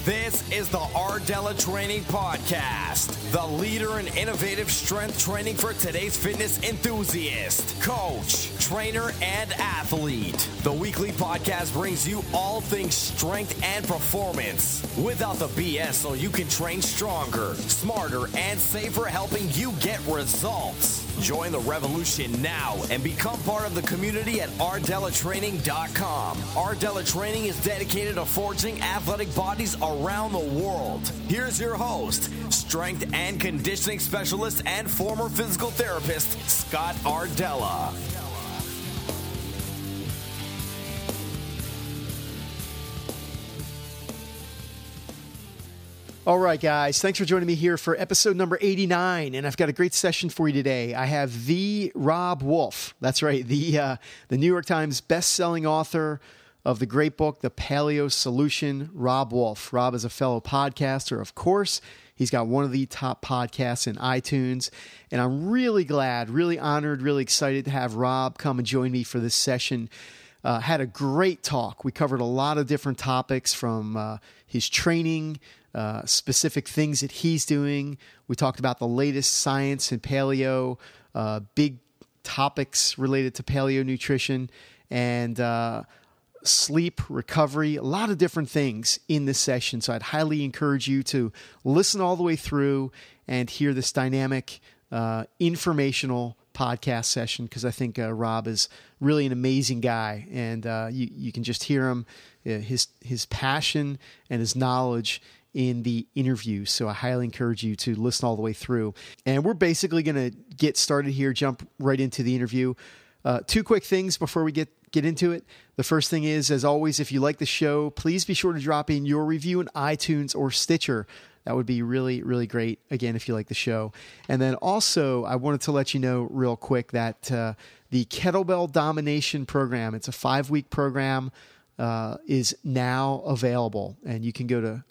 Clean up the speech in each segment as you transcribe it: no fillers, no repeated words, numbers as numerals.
This is the Ardella Training Podcast, the leader in innovative strength training for today's fitness enthusiast, coach, trainer, and athlete. The weekly podcast brings you all things strength and performance without the BS, so you can train stronger, smarter, and safer, helping you get results. Join the revolution now and become part of the community at ArdellaTraining.com. Ardella Training is dedicated to forging athletic bodies around the world. Here's your host, strength and conditioning specialist and former physical therapist, Scott Ardella. All right, guys, thanks for joining me here for episode number 89, and I've got a great session for you today. I have the Robb Wolf. That's right, the New York Times best-selling author of the great book, The Paleo Solution, Robb Wolf. Robb is a fellow podcaster, of course. He's got one of the top podcasts in iTunes, and I'm really glad, really honored, really excited to have Robb come and join me for this session. Had a great talk. We covered a lot of different topics from his training, specific things that he's doing. We talked about the latest science in paleo, big topics related to paleo nutrition, and sleep, recovery, a lot of different things in this session. So I'd highly encourage you to listen all the way through and hear this dynamic, informational podcast session, because I think Robb is really an amazing guy, and you can just hear him, his passion and his knowledge in the interview. So I highly encourage you to listen all the way through. And we're basically going to get started here, jump right into the interview. Two quick things before we get into it. The first thing is, as always, if you like the show, please be sure to drop in your review in iTunes or Stitcher. That would be really, really great, again, if you like the show. And then also, I wanted to let you know real quick that the Kettlebell Domination program, it's a 5-week program, is now available. And you can go to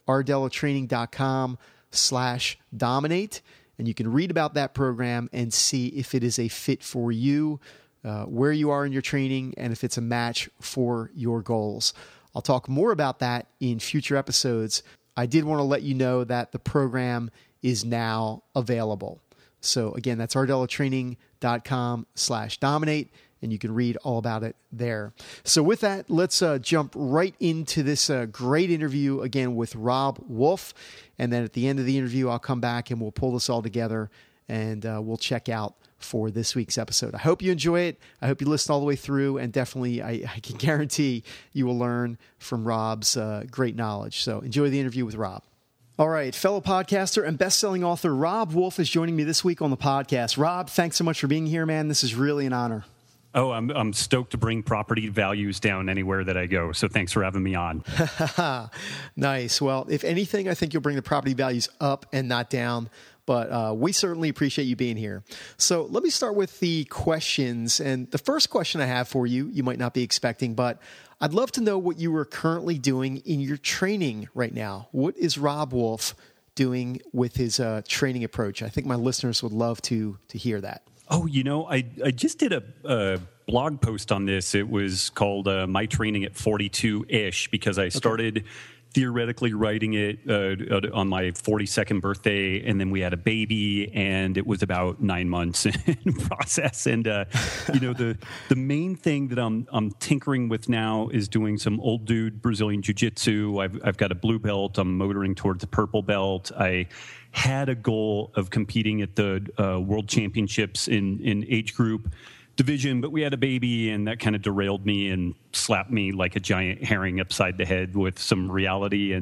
ArdellaTraining.com/dominate, and you can read about that program and see if it is a fit for you, where you are in your training, and if it's a match for your goals. I'll talk more about that in future episodes. I did want to let you know that the program is now available. So again, that's ArdellaTraining.com/dominate, and you can read all about it there. So with that, let's jump right into this great interview again with Robb Wolf. And then at the end of the interview, I'll come back and we'll pull this all together, and we'll check out for this week's episode. I hope you enjoy it. I hope you listen all the way through, and definitely I can guarantee you will learn from Robb's great knowledge. So enjoy the interview with Robb. All right, fellow podcaster and best-selling author Robb Wolf is joining me this week on the podcast. Robb, thanks so much for being here, man. This is really an honor. Oh, I'm stoked to bring property values down anywhere that I go. So thanks for having me on. Nice. Well, if anything, I think you'll bring the property values up and not down. But we certainly appreciate you being here. So let me start with the questions. And the first question I have for you, you might not be expecting, but I'd love to know what you are currently doing in your training right now. What is Robb Wolf doing with his training approach? I think my listeners would love to hear that. Oh, I just did a blog post on this. It was called My Training at 42-ish, because I started theoretically writing it on my 42nd birthday, and then we had a baby, and it was about 9 months in process. And the main thing that I'm tinkering with now is doing some old dude Brazilian jiu-jitsu. I've got a blue belt. I'm motoring towards a purple belt. I had a goal of competing at the World Championships in age group division, but we had a baby, and that kind of derailed me and slapped me like a giant herring upside the head with some reality.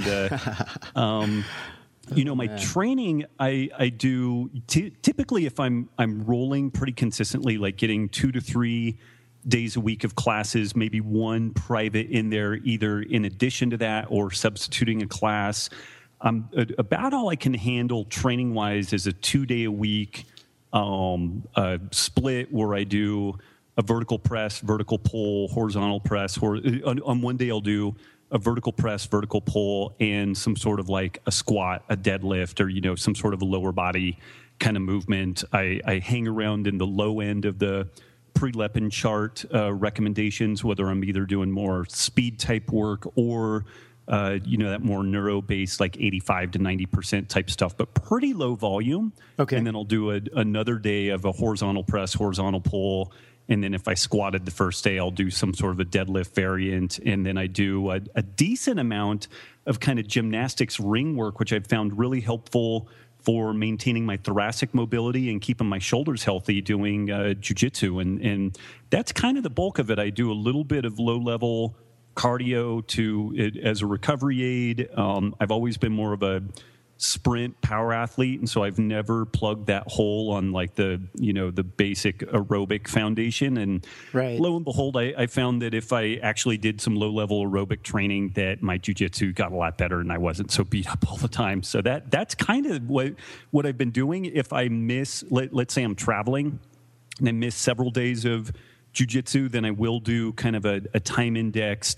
My training, I do typically, if I'm rolling pretty consistently, like getting 2 to 3 days a week of classes, maybe one private in there, either in addition to that or substituting a class. About all I can handle training wise is a 2-day a week split where I do a vertical press, vertical pull, horizontal press. On one day I'll do a vertical press, vertical pull, and some sort of like a squat, a deadlift, or some sort of a lower body kind of movement. I hang around in the low end of the Prilepin chart recommendations, whether I'm either doing more speed type work or that more neuro-based, like 85 to 90% type stuff, but pretty low volume. Okay. And then I'll do another day of a horizontal press, horizontal pull. And then if I squatted the first day, I'll do some sort of a deadlift variant. And then I do a decent amount of kind of gymnastics ring work, which I've found really helpful for maintaining my thoracic mobility and keeping my shoulders healthy doing jiu-jitsu. And that's kind of the bulk of it. I do a little bit of low-level cardio as a recovery aid. I've always been more of a sprint power athlete, and so I've never plugged that hole on like the basic aerobic foundation. And lo and behold, I found that if I actually did some low-level aerobic training, that my jiu-jitsu got a lot better and I wasn't so beat up all the time. So that's kind of what I've been doing. If I miss, let's say I'm traveling and I miss several days of jiu-jitsu, then I will do kind of a time indexed,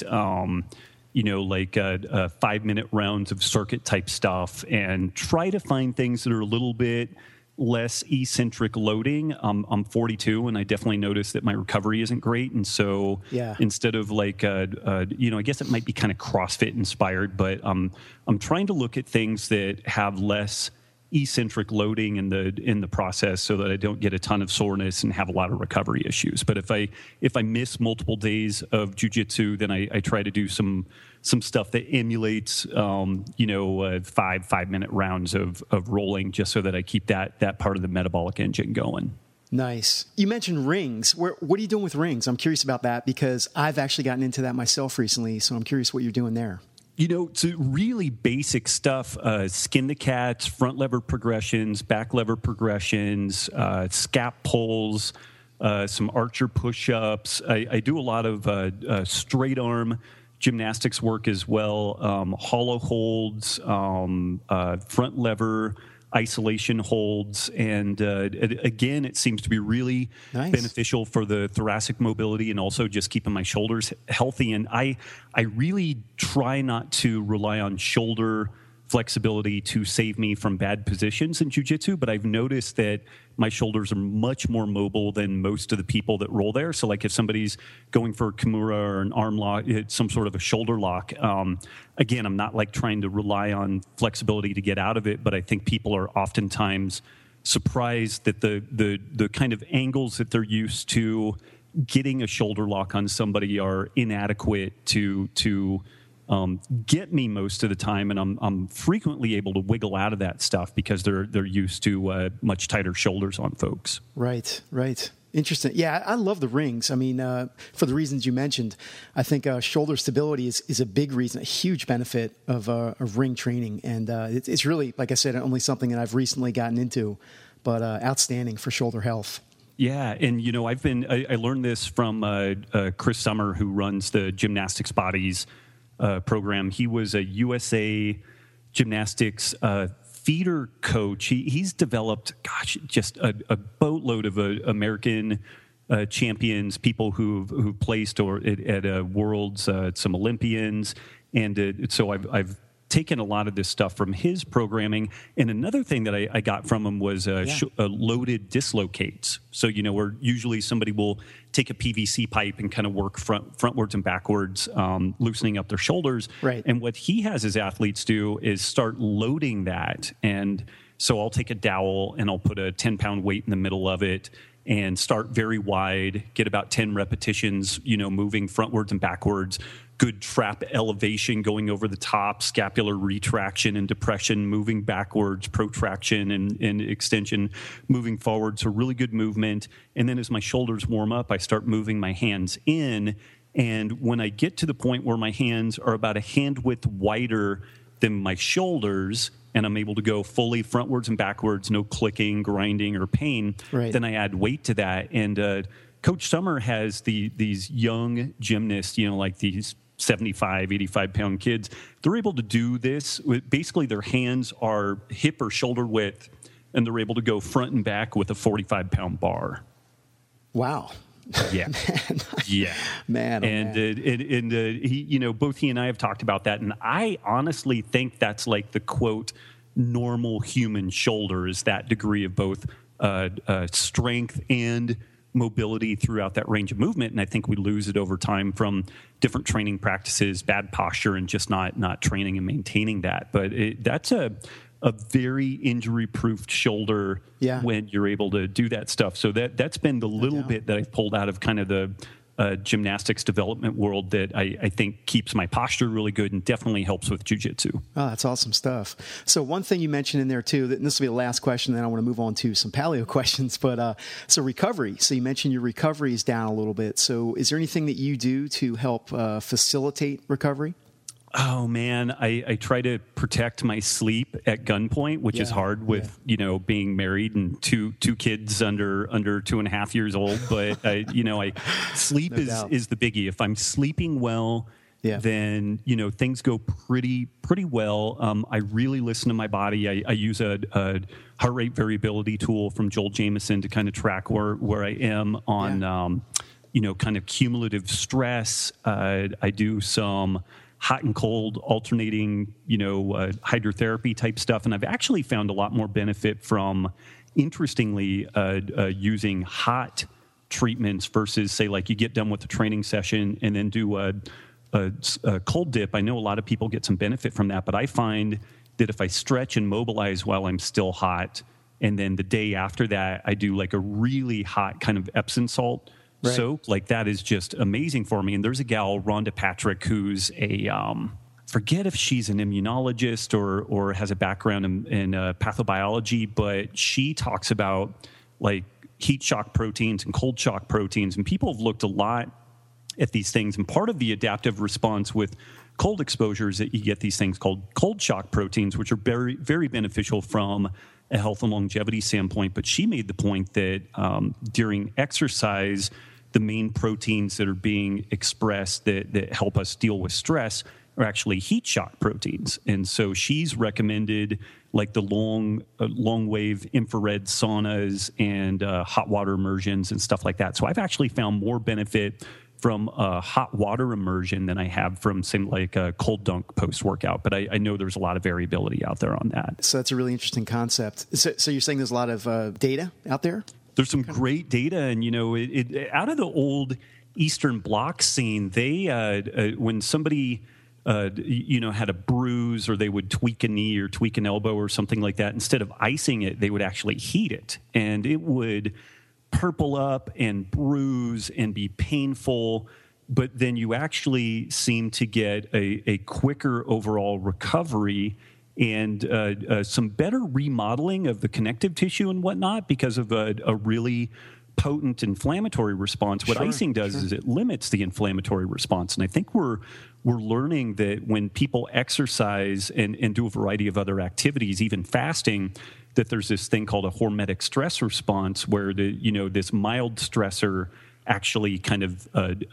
like 5-minute rounds of circuit type stuff, and try to find things that are a little bit less eccentric loading. I'm 42, and I definitely notice that my recovery isn't great. And so instead of I guess it might be kind of CrossFit inspired, but I'm trying to look at things that have less eccentric loading in the process, so that I don't get a ton of soreness and have a lot of recovery issues. But if I miss multiple days of jiu-jitsu, then I try to do some stuff that emulates 5-minute rounds of rolling, just so that I keep that part of the metabolic engine going. Nice. You mentioned rings. What are you doing with rings? I'm curious about that, because I've actually gotten into that myself recently, so I'm curious what you're doing there. It's really basic stuff, skin the cats, front lever progressions, back lever progressions, scap pulls, some archer push-ups. I do a lot of straight arm gymnastics work as well, hollow holds, front lever isolation holds, and again, it seems to be really beneficial for the thoracic mobility and also just keeping my shoulders healthy. And I really try not to rely on shoulder flexibility to save me from bad positions in jiu-jitsu, but I've noticed that my shoulders are much more mobile than most of the people that roll there. So like if somebody's going for a Kimura or an arm lock, it's some sort of a shoulder lock. Again, I'm not like trying to rely on flexibility to get out of it, but I think people are oftentimes surprised that the kind of angles that they're used to getting a shoulder lock on somebody are inadequate to get me most of the time, and I'm frequently able to wiggle out of that stuff because they're used to much tighter shoulders on folks. Right. Interesting. Yeah, I love the rings. I mean, for the reasons you mentioned, I think shoulder stability is a big reason, a huge benefit of ring training, and it's really, like I said, only something that I've recently gotten into, but outstanding for shoulder health. Yeah, and I learned this from Chris Summer, who runs the Gymnastics Bodies program. He was a USA Gymnastics feeder coach. He's developed, just a boatload of American champions, people who've placed or at Worlds, some Olympians, and so I've taken a lot of this stuff from his programming. And another thing that I got from him was loaded dislocates. So, where usually somebody will take a PVC pipe and kind of work frontwards and backwards, loosening up their shoulders. Right. And what he has his athletes do is start loading that. And so I'll take a dowel and I'll put a 10-pound weight in the middle of it and start very wide, get about 10 repetitions, moving frontwards and backwards, good trap elevation going over the top, scapular retraction and depression, moving backwards, protraction and extension, moving forward. So really good movement. And then as my shoulders warm up, I start moving my hands in. And when I get to the point where my hands are about a hand width wider than my shoulders, and I'm able to go fully frontwards and backwards, no clicking, grinding, or pain, then I add weight to that. And Coach Summer has these young gymnasts, like these 75, 85-pound kids. They're able to do this. Basically, their hands are hip or shoulder width, and they're able to go front and back with a 45-pound bar. Wow. Yeah. Man. And he, both he and I have talked about that. And I honestly think that's like the quote, normal human shoulder, is that degree of both strength and mobility throughout that range of movement, and I think we lose it over time from different training practices, bad posture, and just not training and maintaining that. But that's a very injury-proofed shoulder when you're able to do that stuff. So that's been the little bit that I've pulled out of kind of the gymnastics development world that I think keeps my posture really good and definitely helps with jiu-jitsu. Oh, that's awesome stuff. So one thing you mentioned in there too, and this will be the last question, then I want to move on to some paleo questions, but so recovery. So you mentioned your recovery is down a little bit. So is there anything that you do to help facilitate recovery? Oh man, I try to protect my sleep at gunpoint, which is hard with being married and two kids under 2.5 years old. But sleep is the biggie. If I'm sleeping well, then things go pretty well. I really listen to my body. I use a heart rate variability tool from Joel Jamieson to kind of track where I am on kind of cumulative stress. I do some hot and cold alternating, hydrotherapy type stuff. And I've actually found a lot more benefit from, interestingly, using hot treatments versus, say, like you get done with the training session and then do a cold dip. I know a lot of people get some benefit from that, but I find that if I stretch and mobilize while I'm still hot, and then the day after that, I do like a really hot kind of Epsom salt soak, like that is just amazing for me. And there's a gal, Rhonda Patrick, who's a forget if she's an immunologist or has a background in pathobiology, but she talks about like heat shock proteins and cold shock proteins, and people have looked a lot at these things. And part of the adaptive response with cold exposure is that you get these things called cold shock proteins, which are very, very beneficial from a health and longevity standpoint. But she made the point that during exercise, the main proteins that are being expressed that help us deal with stress are actually heat shock proteins. And so she's recommended like the long wave infrared saunas and hot water immersions and stuff like that. So I've actually found more benefit from a hot water immersion than I have from something like a cold dunk post-workout. But I know there's a lot of variability out there on that. So that's a really interesting concept. So you're saying there's a lot of data out there? There's some great data. And, out of the old Eastern Bloc scene, they when somebody had a bruise or they would tweak a knee or tweak an elbow or something like that, instead of icing it, they would actually heat it. And it would purple up and bruise and be painful, but then you actually seem to get a quicker overall recovery and some better remodeling of the connective tissue and whatnot because of a really potent inflammatory response. What icing does is it limits the inflammatory response. And I think we're learning that when people exercise and do a variety of other activities, even fasting, that there's this thing called a hormetic stress response where this mild stressor actually kind of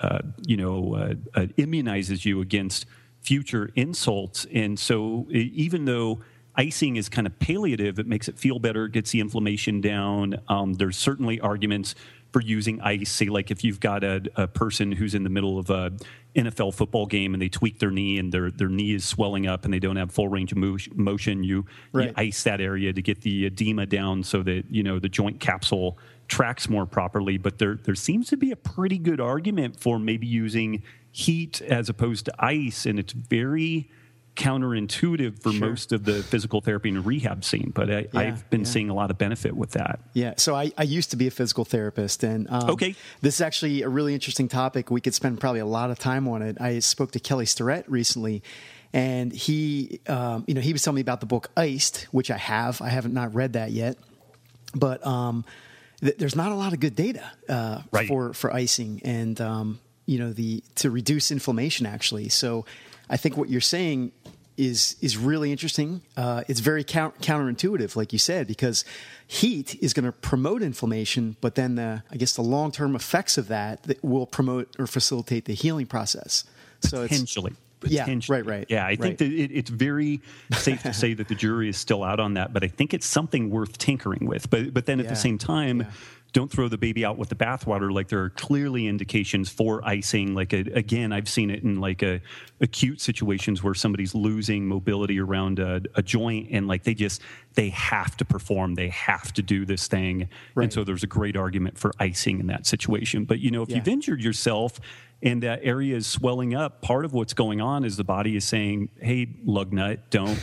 immunizes you against future insults. And so even though icing is kind of palliative, it makes it feel better, gets the inflammation down. There's certainly arguments for using ice. Say, like if you've got a person who's in the middle of a NFL football game and they tweak their knee and their knee is swelling up and they don't have full range of motion, you ice that area to get the edema down so that the joint capsule tracks more properly. But there seems to be a pretty good argument for maybe using heat as opposed to ice, and it's very counterintuitive for most of the physical therapy and rehab scene, but I've been seeing a lot of benefit with that. Yeah. So I used to be a physical therapist, and this is actually a really interesting topic. We could spend probably a lot of time on it. I spoke to Kelly Starrett recently, and he was telling me about the book Iced, which I haven't not read that yet, but there's not a lot of good data for icing and to reduce inflammation actually. So I think what you're saying is really interesting. It's very counterintuitive, like you said, because heat is going to promote inflammation, but then the long-term effects of that will promote or facilitate the healing process. So Potentially. Yeah, right. Yeah, I think that it's very safe to say that the jury is still out on that, but I think it's something worth tinkering with. But then at the same time, don't throw the baby out with the bathwater. Like there are clearly indications for icing. Like again, I've seen it in like acute situations where somebody's losing mobility around a joint, and like they have to perform. They have to do this thing. Right. And so there's a great argument for icing in that situation. But, if you've injured yourself and that area is swelling up, part of what's going on is the body is saying, hey, lug nut, don't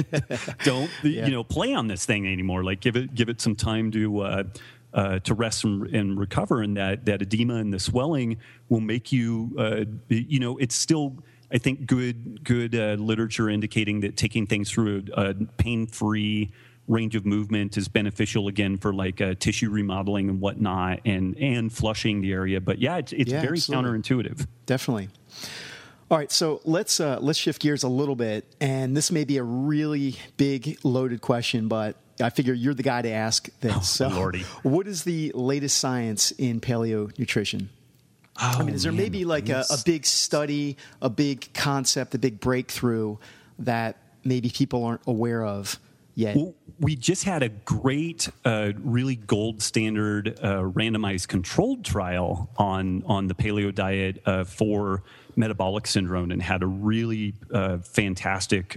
play on this thing anymore. Like give it some time to rest and recover. And that edema and the swelling will make you, it's still, I think, good literature indicating that taking things through a pain-free range of movement is beneficial again for like tissue remodeling and whatnot, and flushing the area. But it's very absolutely. counterintuitive. Definitely. All right, so let's shift gears a little bit, and this may be a really big, loaded question, but I figure you're the guy to ask this. Lordy. What is the latest science in paleo nutrition? Is there maybe like a big study, a big concept, a big breakthrough that maybe people aren't aware of yet? Well, we just had a great, really gold standard randomized controlled trial on the paleo diet for metabolic syndrome, and had a really fantastic,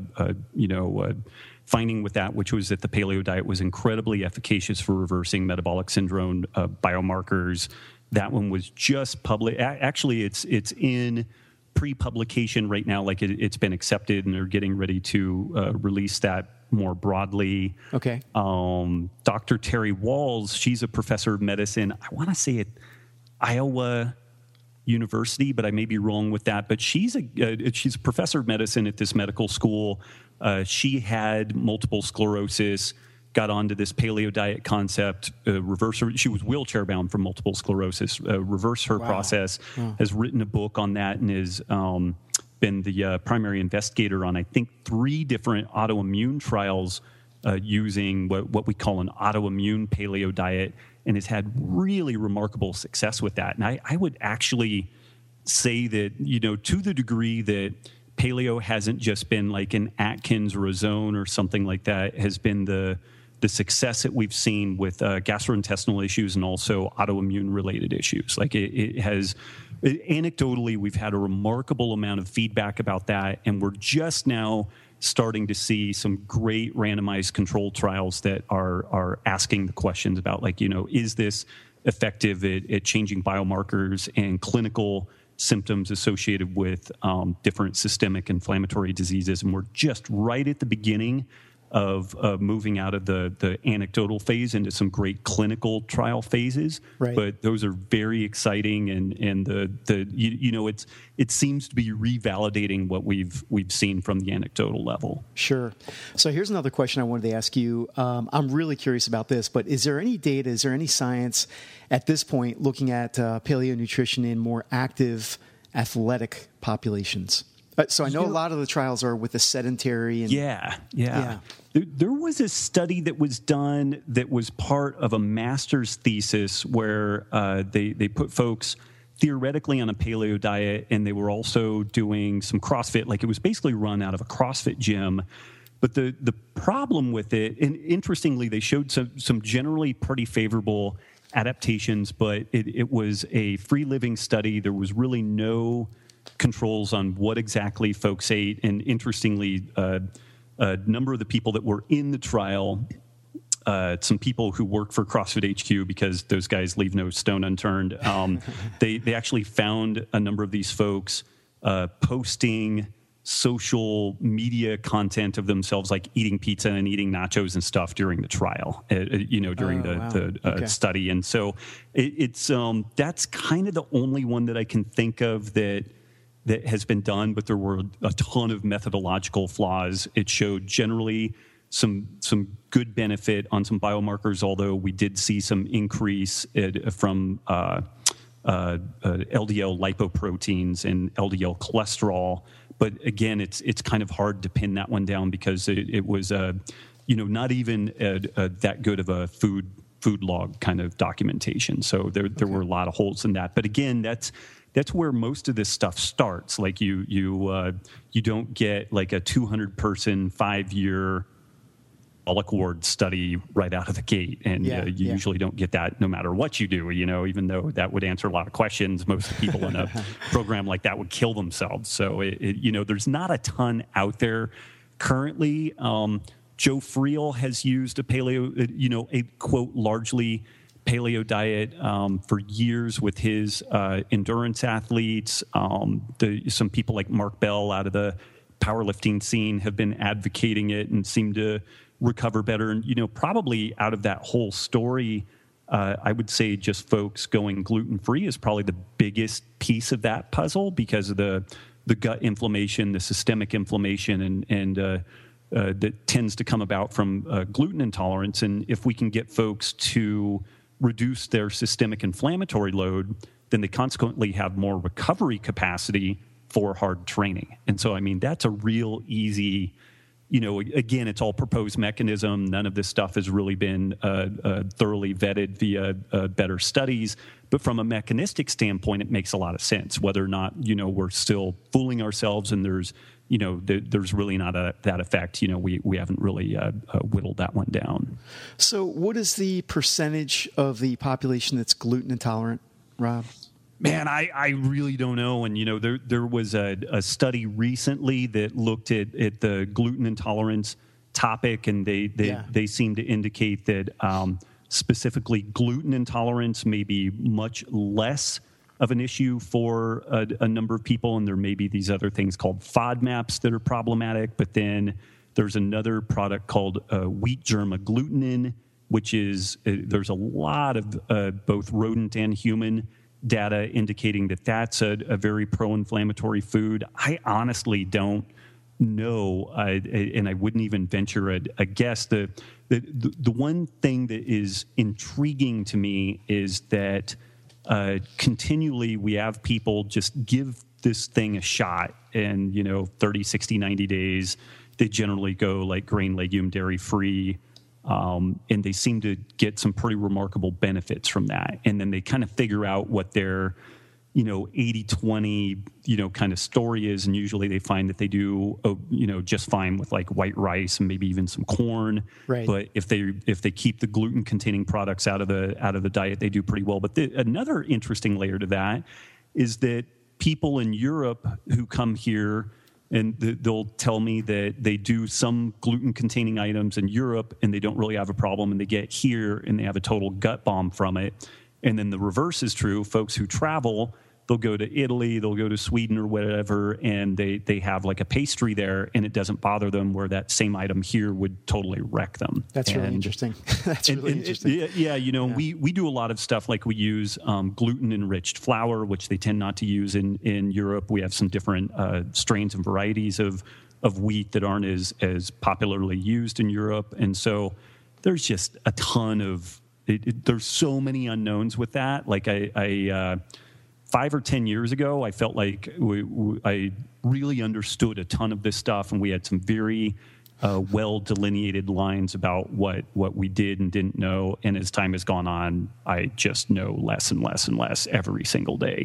finding with that, which was that the paleo diet was incredibly efficacious for reversing metabolic syndrome biomarkers. That one was just public. Actually, it's in pre-publication right now. Like it's been accepted, and they're getting ready to release that more broadly. Okay. Dr. Terry Walls, she's a professor of medicine. I want to say at Iowa University, but I may be wrong with that. But she's a professor of medicine at this medical school. She had multiple sclerosis, got onto this paleo diet concept, she was wheelchair bound from multiple sclerosis, reverse her process, has written a book on that, and is been the primary investigator on, I think, 3 different autoimmune trials using what we call an autoimmune paleo diet, and has had really remarkable success with that. And I would actually say that, to the degree that paleo hasn't just been like an Atkins or a Zone or something like that, has been the success that we've seen with gastrointestinal issues and also autoimmune related issues. Like it has, anecdotally, we've had a remarkable amount of feedback about that, and we're just now starting to see some great randomized controlled trials that are asking the questions about, like, is this effective at changing biomarkers and clinical symptoms associated with different systemic inflammatory diseases. And we're just right at the beginning of moving out of the anecdotal phase into some great clinical trial phases. Right. But those are very exciting, and it seems to be revalidating what we've seen from the anecdotal level. Sure. So here's another question I wanted to ask you. I'm really curious about this, but is there any data, is there any science at this point looking at paleo nutrition in more active athletic populations? So I know a lot of the trials are with the sedentary. And, yeah. There was a study that was done that was part of a master's thesis where they put folks theoretically on a paleo diet, and they were also doing some CrossFit. Like it was basically run out of a CrossFit gym. But the problem with it, and interestingly, they showed some generally pretty favorable adaptations, but it was a free living study. There was really no controls on what exactly folks ate, and interestingly, a number of the people that were in the trial, some people who work for CrossFit HQ, because those guys leave no stone unturned, they actually found a number of these folks posting social media content of themselves, like eating pizza and eating nachos and stuff during the trial, during the study. And so it's that's kind of the only one that I can think of that has been done, but there were a ton of methodological flaws. It showed generally some good benefit on some biomarkers, although we did see some increase from LDL lipoproteins and LDL cholesterol. But again, it's kind of hard to pin that one down because it was not even that good of a food log kind of documentation. So there were a lot of holes in that. But again, that's where most of this stuff starts. Like you don't get like a 200-person 5-year metabolic ward study right out of the gate. And you usually don't get that no matter what you do, even though that would answer a lot of questions. Most of the people in a program like that would kill themselves. So, there's not a ton out there currently. Joe Friel has used a paleo, a quote, largely paleo diet for years with his endurance athletes. Some people like Mark Bell out of the powerlifting scene have been advocating it and seem to recover better. And, probably out of that whole story, I would say just folks going gluten-free is probably the biggest piece of that puzzle because of the gut inflammation, the systemic inflammation, and that tends to come about from gluten intolerance. And if we can get folks to reduce their systemic inflammatory load, then they consequently have more recovery capacity for hard training. And so, that's a real easy, again, it's all proposed mechanism. None of this stuff has really been thoroughly vetted via better studies. But from a mechanistic standpoint, it makes a lot of sense, whether or not, we're still fooling ourselves and there's really not that effect. We haven't really whittled that one down. So what is the percentage of the population that's gluten intolerant, Rob? Man, I really don't know. And, there was a study recently that looked at the gluten intolerance topic, and they seem to indicate that specifically gluten intolerance may be much less of an issue for a number of people. And there may be these other things called FODMAPs that are problematic. But then there's another product called wheat germ agglutinin, which is there's a lot of both rodent and human data indicating that that's a very pro-inflammatory food. I honestly don't know, and I wouldn't even venture a guess. The one thing that is intriguing to me is that continually we have people just give this thing a shot, and 30, 60, 90 days, they generally go like grain, legume, dairy free. And they seem to get some pretty remarkable benefits from that. And then they kind of figure out what their, 80-20, kind of story is. And usually they find that they do, just fine with like white rice and maybe even some corn. Right. But if they keep the gluten containing products out of the diet, they do pretty well. But another interesting layer to that is that people in Europe who come here, and they'll tell me that they do some gluten-containing items in Europe and they don't really have a problem, and they get here and they have a total gut bomb from it. And then the reverse is true. Folks who travel, they'll go to Italy, they'll go to Sweden or whatever, and they have like a pastry there and it doesn't bother them, where that same item here would totally wreck them. That's really interesting. That's really interesting. We do a lot of stuff, like we use gluten-enriched flour, which they tend not to use in Europe. We have some different strains and varieties of wheat that aren't as popularly used in Europe. And so there's just a ton of there's so many unknowns with that. Like I 5 or 10 years ago, I felt like I really understood a ton of this stuff, and we had some very well delineated lines about what we did and didn't know. And as time has gone on, I just know less and less and less every single day.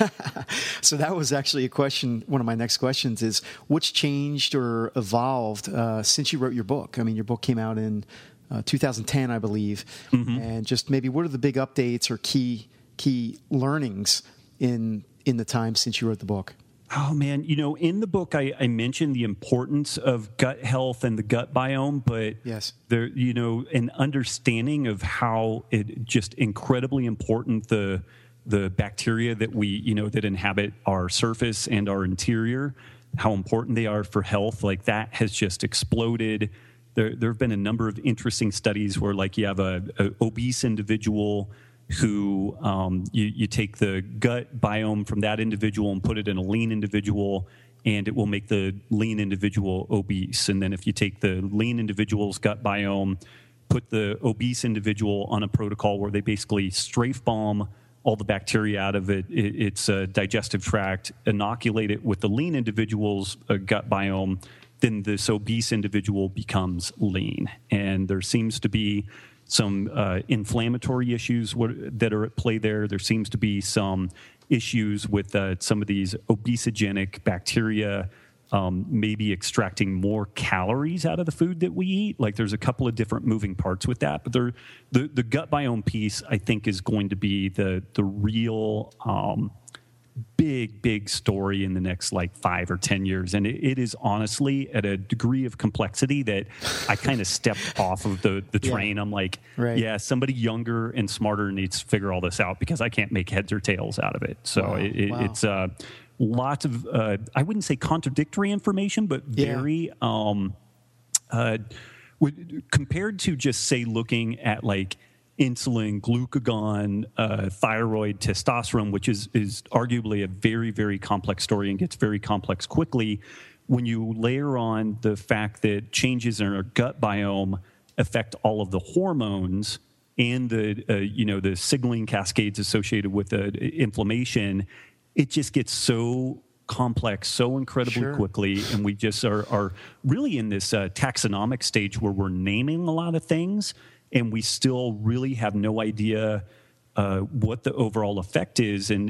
So that was actually a question. One of my next questions is, what's changed or evolved since you wrote your book? I mean, your book came out in 2010, I believe. Mm-hmm. And just maybe what are the big updates or key learnings in the time since you wrote the book? Oh, man. In the book, I mentioned the importance of gut health and the gut biome, but yes, there, an understanding of how it just incredibly important the bacteria that we, that inhabit our surface and our interior, how important they are for health. Like that has just exploded. There have been a number of interesting studies where, like, you have a obese individual who you take the gut biome from that individual and put it in a lean individual, and it will make the lean individual obese. And then if you take the lean individual's gut biome, put the obese individual on a protocol where they basically strafe bomb all the bacteria out of its digestive tract, inoculate it with the lean individual's gut biome, then this obese individual becomes lean. And there seems to be some inflammatory issues that are at play there. There seems to be some issues with some of these obesogenic bacteria maybe extracting more calories out of the food that we eat. Like there's a couple of different moving parts with that, but the gut biome piece, I think, is going to be the real big story in the next like 5 or 10 years. And it is honestly at a degree of complexity that I kind of stepped off of the train. I'm like, yeah, somebody younger and smarter needs to figure all this out because I can't make heads or tails out of it. So it's lots of, I wouldn't say contradictory information, but very, compared to just say looking at like insulin, glucagon, thyroid, testosterone, which is arguably a very, very complex story and gets very complex quickly. When you layer on the fact that changes in our gut biome affect all of the hormones and the signaling cascades associated with the inflammation, it just gets so complex so incredibly quickly, and we just are really in this taxonomic stage where we're naming a lot of things, and we still really have no idea what the overall effect is, and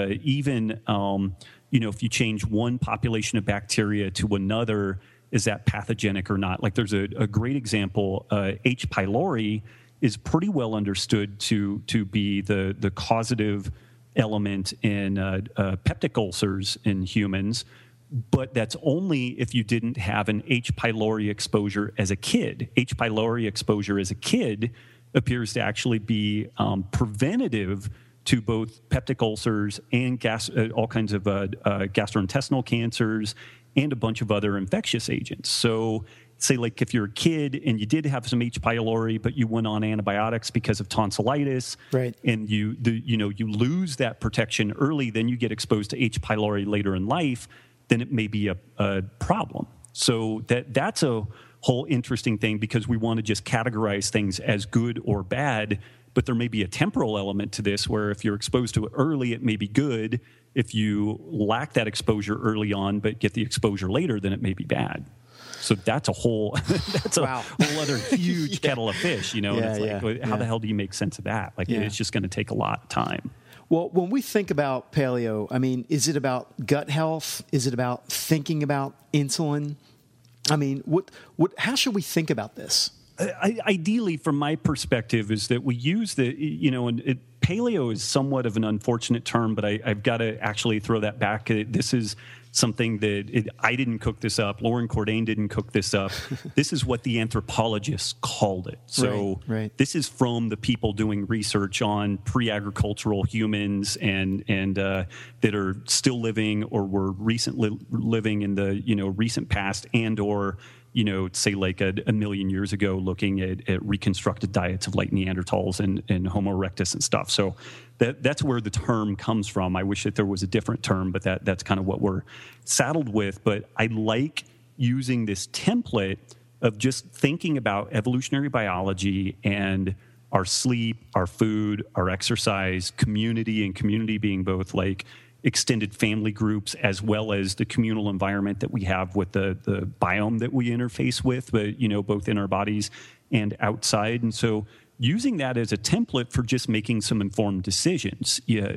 even if you change one population of bacteria to another, is that pathogenic or not? Like there's a great example. H. pylori is pretty well understood to be the causative element in peptic ulcers in humans, but that's only if you didn't have an H. pylori exposure as a kid. H. pylori exposure as a kid appears to actually be preventative to both peptic ulcers and all kinds of gastrointestinal cancers and a bunch of other infectious agents. So say like if you're a kid and you did have some H. pylori, but you went on antibiotics because of tonsillitis, and you lose that protection early, then you get exposed to H. pylori later in life, then it may be a problem. So that's a whole interesting thing, because we want to just categorize things as good or bad, but there may be a temporal element to this where if you're exposed to it early, it may be good. If you lack that exposure early on but get the exposure later, then it may be bad. So that's a whole whole other huge kettle of fish, and it's like, how the hell do you make sense of that? Like it's just going to take a lot of time. Well, when we think about paleo, I mean, is it about gut health? Is it about thinking about insulin? I mean, how should we think about this? Ideally, from my perspective, is that we use paleo is somewhat of an unfortunate term, but I've got to actually throw that back. This is something that I didn't cook this up. Lauren Cordain didn't cook this up. This is what the anthropologists called it. So this is from the people doing research on pre-agricultural humans and that are still living or were recently living in the recent past, and or say like a million years ago, looking at reconstructed diets of like Neanderthals and Homo erectus and stuff. So that's where the term comes from. I wish that there was a different term, but that's kind of what we're saddled with. But I like using this template of just thinking about evolutionary biology and our sleep, our food, our exercise, community, and community being both like extended family groups as well as the communal environment that we have with the biome that we interface with, but both in our bodies and outside. And so using that as a template for just making some informed decisions.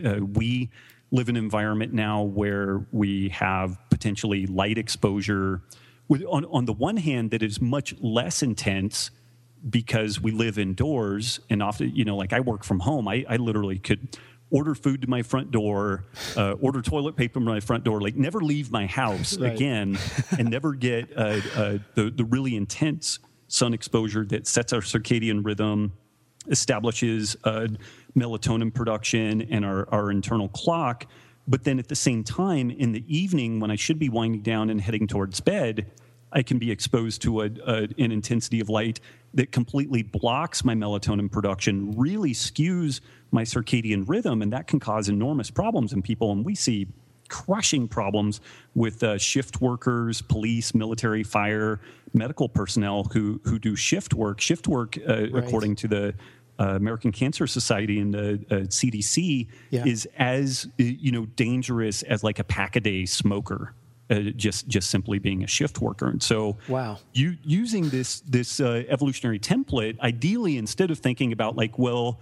We live in an environment now where we have potentially light exposure on the one hand that is much less intense because we live indoors, and often, like I work from home, I literally could order food to my front door, order toilet paper to my front door, like never leave my house again, and never get the really intense sun exposure that sets our circadian rhythm, establishes melatonin production and our internal clock. But then at the same time, in the evening, when I should be winding down and heading towards bed, I can be exposed to an intensity of light that completely blocks my melatonin production, really skews my circadian rhythm, and that can cause enormous problems in people. And we see crushing problems with shift workers, police, military, fire, medical personnel who do shift work. Shift work, according to the American Cancer Society and the CDC, is as dangerous as like a pack-a-day smoker. Just simply being a shift worker. And so using this evolutionary template, ideally, instead of thinking about like, well,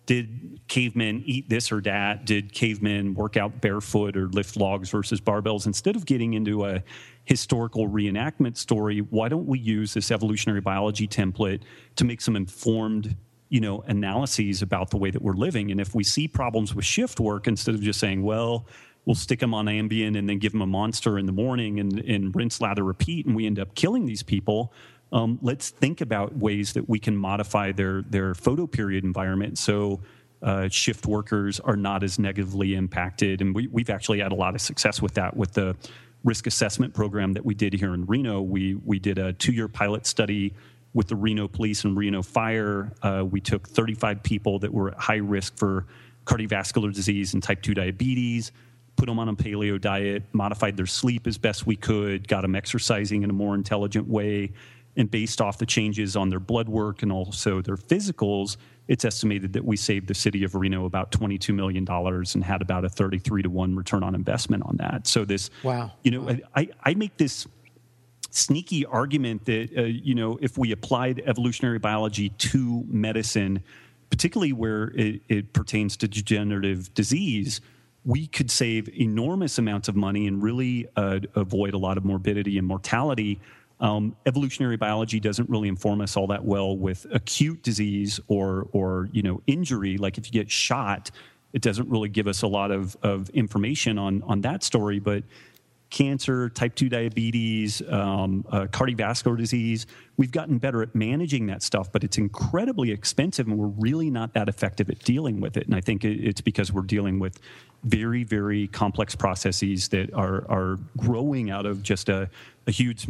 did cavemen eat this or that? Did cavemen work out barefoot or lift logs versus barbells? Instead of getting into a historical reenactment story, why don't we use this evolutionary biology template to make some informed, analyses about the way that we're living? And if we see problems with shift work, instead of just saying, well, we'll stick them on Ambien and then give them a monster in the morning and rinse, lather, repeat, and we end up killing these people, let's think about ways that we can modify their photoperiod environment so shift workers are not as negatively impacted. And we've actually had a lot of success with that with the risk assessment program that we did here in Reno. We did a 2-year pilot study with the Reno Police and Reno Fire. We took 35 people that were at high risk for cardiovascular disease and type 2 diabetes, put them on a paleo diet, modified their sleep as best we could, got them exercising in a more intelligent way, and based off the changes on their blood work and also their physicals, it's estimated that we saved the city of Reno about $22 million and had about a 33-to-1 return on investment on that. So this, wow. I make this sneaky argument that, if we applied evolutionary biology to medicine, particularly where it pertains to degenerative disease, we could save enormous amounts of money and really avoid a lot of morbidity and mortality. Evolutionary biology doesn't really inform us all that well with acute disease or injury. Like if you get shot, it doesn't really give us a lot of information on that story. But cancer, type 2 diabetes, cardiovascular disease, we've gotten better at managing that stuff, but it's incredibly expensive and we're really not that effective at dealing with it. And I think it's because we're dealing with very, very complex processes that are growing out of just a huge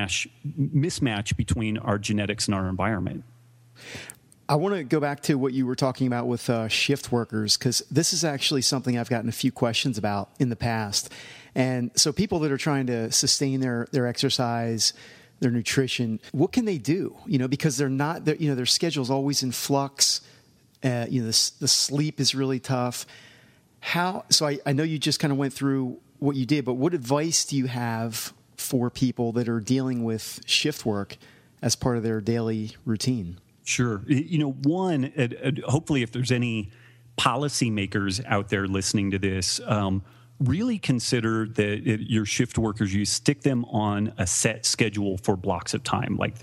mismatch between our genetics and our environment. I want to go back to what you were talking about with shift workers, because this is actually something I've gotten a few questions about in the past. And so people that are trying to sustain their exercise, their nutrition, what can they do? Because their schedule's always in flux. The sleep is really tough. So I know you just kind of went through what you did, but what advice do you have for people that are dealing with shift work as part of their daily routine? Sure. One, hopefully if there's any policymakers out there listening to this, really consider that your shift workers, you stick them on a set schedule for blocks of time, like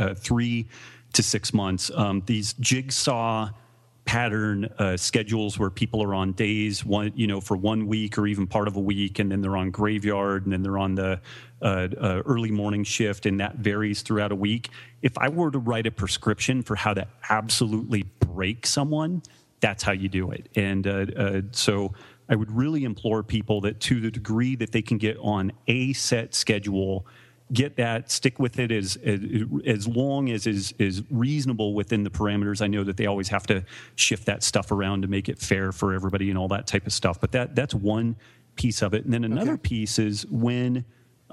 3 to 6 months. These jigsaw pattern schedules where people are on days for 1 week or even part of a week, and then they're on graveyard, and then they're on the early morning shift, and that varies throughout a week. If I were to write a prescription for how to absolutely break someone, that's how you do it. And so I would really implore people that to the degree that they can get on a set schedule, get that, stick with it as long as is reasonable within the parameters. I know that they always have to shift that stuff around to make it fair for everybody and all that type of stuff. But that's one piece of it. And then another piece is when,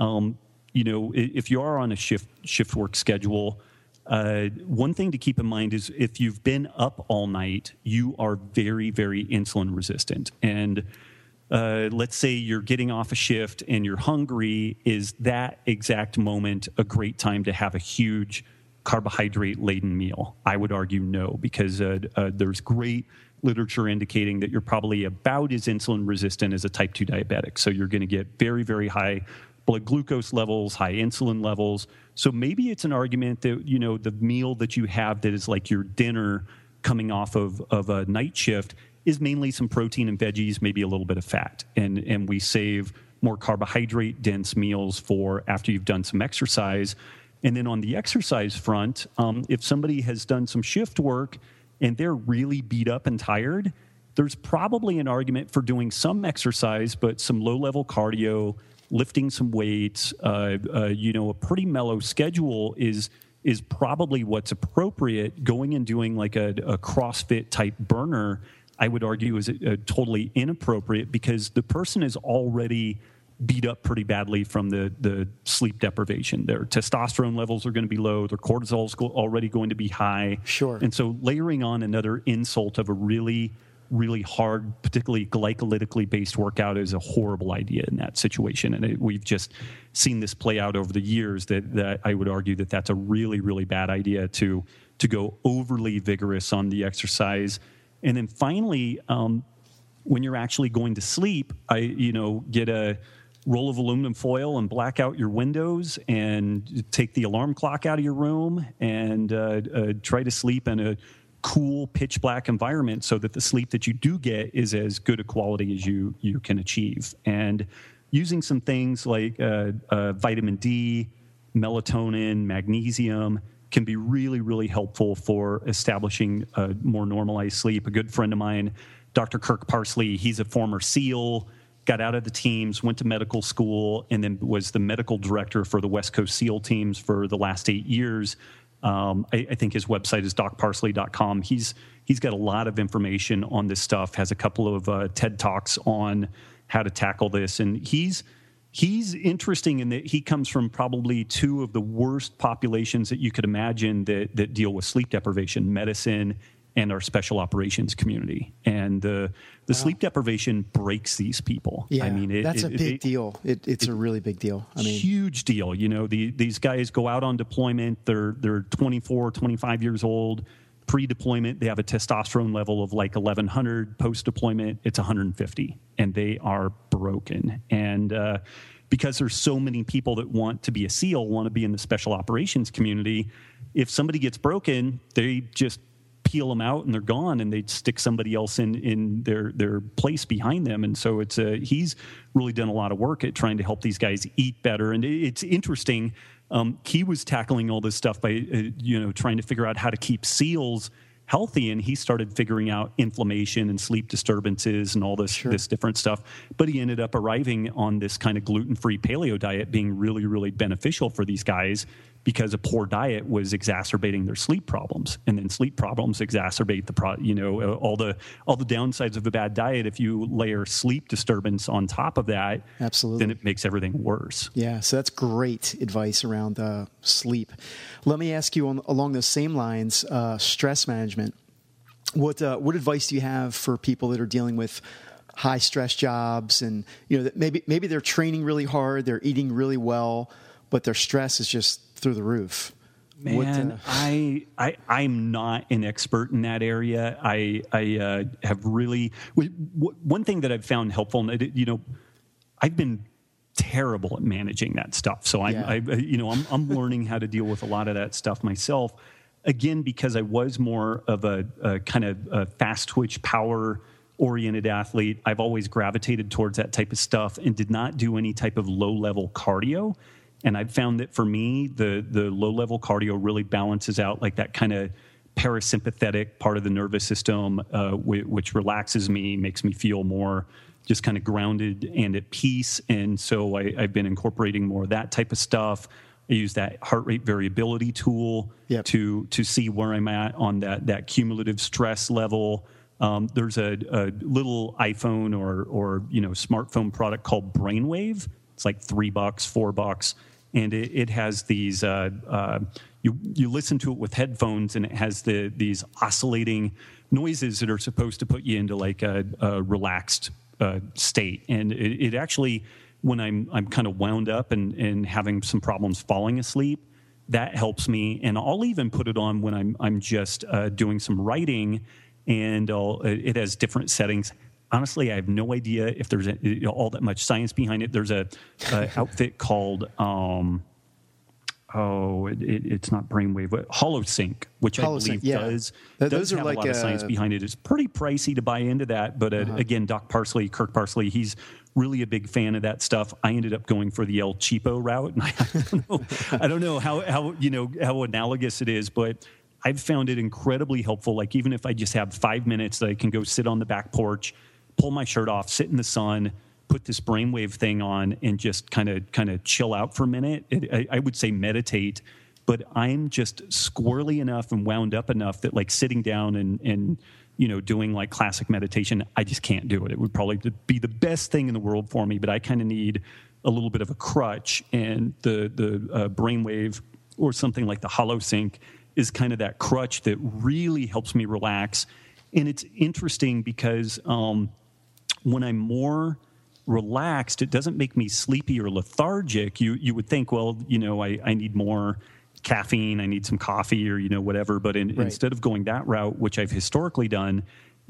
if you are on a shift work schedule, one thing to keep in mind is if you've been up all night, you are very, very insulin resistant. And let's say you're getting off a shift and you're hungry, is that exact moment a great time to have a huge carbohydrate-laden meal? I would argue no, because there's great literature indicating that you're probably about as insulin resistant as a type 2 diabetic. So you're going to get very, very high blood glucose levels, high insulin levels. So maybe it's an argument that, the meal that you have that is like your dinner coming off of a night shift is mainly some protein and veggies, maybe a little bit of fat. And we save more carbohydrate-dense meals for after you've done some exercise. And then on the exercise front, if somebody has done some shift work and they're really beat up and tired, there's probably an argument for doing some exercise, but some low-level cardio, lifting some weights, a pretty mellow schedule is probably what's appropriate. Going and doing like a CrossFit type burner, I would argue, is totally inappropriate because the person is already beat up pretty badly from the sleep deprivation. Their testosterone levels are going to be low. Their cortisol is already going to be high. Sure. And so layering on another insult of a really, really hard, particularly glycolytically based workout is a horrible idea in that situation. And we've just seen this play out over the years that I would argue that that's a really, really bad idea to go overly vigorous on the exercise. And then finally, when you're actually going to sleep, I get a roll of aluminum foil and black out your windows and take the alarm clock out of your room and try to sleep in a cool pitch black environment so that the sleep that you do get is as good a quality as you can achieve. And using some things like vitamin D, melatonin, magnesium can be really, really helpful for establishing a more normalized sleep. A good friend of mine, Dr. Kirk Parsley, he's a former SEAL, got out of the teams, went to medical school, and then was the medical director for the West Coast SEAL teams for the last 8 years. I think his website is docparsley.com. He's got a lot of information on this stuff, has a couple of TED Talks on how to tackle this. And he's interesting in that he comes from probably two of the worst populations that you could imagine that deal with sleep deprivation, medicine and our special operations community. And the sleep deprivation breaks these people. Yeah, I mean, that's a big deal. It's a really big deal. I mean, huge deal. These guys go out on deployment. They're 24, 25 years old. Pre-deployment, they have a testosterone level of like 1,100. Post-deployment, it's 150, and they are broken. And because there's so many people that want to be a SEAL, want to be in the special operations community, if somebody gets broken, they just peel them out and they're gone, and they'd stick somebody else in their place behind them. And so he's really done a lot of work at trying to help these guys eat better. And it's interesting. He was tackling all this stuff by trying to figure out how to keep SEALs healthy, and he started figuring out inflammation and sleep disturbances and all this different stuff. But he ended up arriving on this kind of gluten-free paleo diet being really, really beneficial for these guys, because a poor diet was exacerbating their sleep problems, and then sleep problems exacerbate all the downsides of a bad diet. If you layer sleep disturbance on top of that, absolutely, then it makes everything worse. Yeah, so that's great advice around sleep. Let me ask you along those same lines, stress management. What advice do you have for people that are dealing with high stress jobs, and that maybe they're training really hard, they're eating really well, but their stress is just through the roof? Man, I'm not an expert in that area. I have really one thing that I've found helpful. I've been terrible at managing that stuff. So I'm learning how to deal with a lot of that stuff myself. Again, because I was more of a kind of a fast twitch power oriented athlete, I've always gravitated towards that type of stuff and did not do any type of low level cardio. And I've found that for me, the low-level cardio really balances out like that kind of parasympathetic part of the nervous system, which relaxes me, makes me feel more just kind of grounded and at peace. And so I've been incorporating more of that type of stuff. I use that heart rate variability tool to see where I'm at on that cumulative stress level. There's a little iPhone or smartphone product called Brainwave. It's like $3, $4. And it has these, you listen to it with headphones, and it has these oscillating noises that are supposed to put you into like a relaxed state. And it actually, when I'm kind of wound up and having some problems falling asleep, that helps me. And I'll even put it on when I'm just doing some writing, and it has different settings. Honestly, I have no idea if there's all that much science behind it. There's a outfit called it's not Brainwave, but HoloSync, which I believe does have a lot of science behind it. It's pretty pricey to buy into that, but again, Kirk Parsley, he's really a big fan of that stuff. I ended up going for the El Cheapo route, and I don't know how analogous it is, but I've found it incredibly helpful. Like, even if I just have 5 minutes that I can go sit on the back porch, pull my shirt off, sit in the sun, put this Brainwave thing on, and just kind of chill out for a minute. I would say meditate, but I'm just squirrely enough and wound up enough that like sitting down and doing like classic meditation, I just can't do it. It would probably be the best thing in the world for me, but I kind of need a little bit of a crutch, and the Brainwave or something like the HoloSync is kind of that crutch that really helps me relax. And it's interesting because when I'm more relaxed, it doesn't make me sleepy or lethargic. You would think, well, I need more caffeine, I need some coffee or whatever. But instead of going that route, which I've historically done,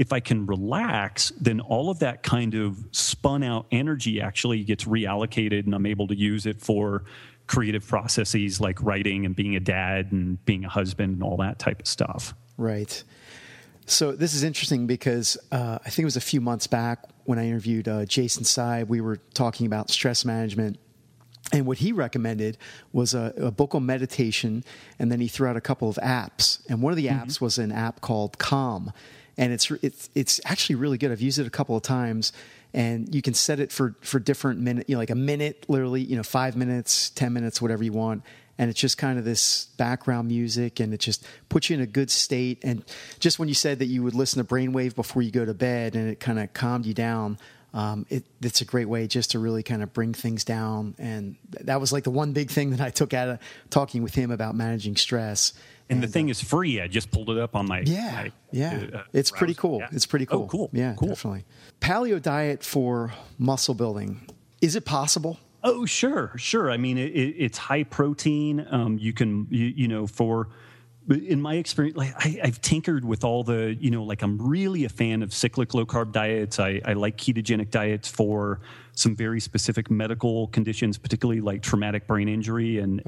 if I can relax, then all of that kind of spun out energy actually gets reallocated, and I'm able to use it for creative processes like writing and being a dad and being a husband and all that type of stuff. Right. So this is interesting because I think it was a few months back when I interviewed Jason Seib. We were talking about stress management, and what he recommended was a book on meditation, and then he threw out a couple of apps. And one of the apps was an app called Calm, and it's actually really good. I've used it a couple of times, and you can set it for different minutes, like a minute, literally, 5 minutes, 10 minutes, whatever you want. And it's just kind of this background music, and it just puts you in a good state. And just when you said that you would listen to Brainwave before you go to bed, and it kind of calmed you down, it's a great way just to really kind of bring things down. And that was like the one big thing that I took out of talking with him about managing stress. And the thing is free. I just pulled it up on my it's pretty cool. Yeah. It's pretty cool. Oh, cool. Yeah, cool. Definitely. Paleo diet for muscle building. Is it possible? Oh, sure. I mean, it's high protein. You can, in my experience, like I've tinkered with all the, like I'm really a fan of cyclic low carb diets. I like ketogenic diets for some very specific medical conditions, particularly like traumatic brain injury and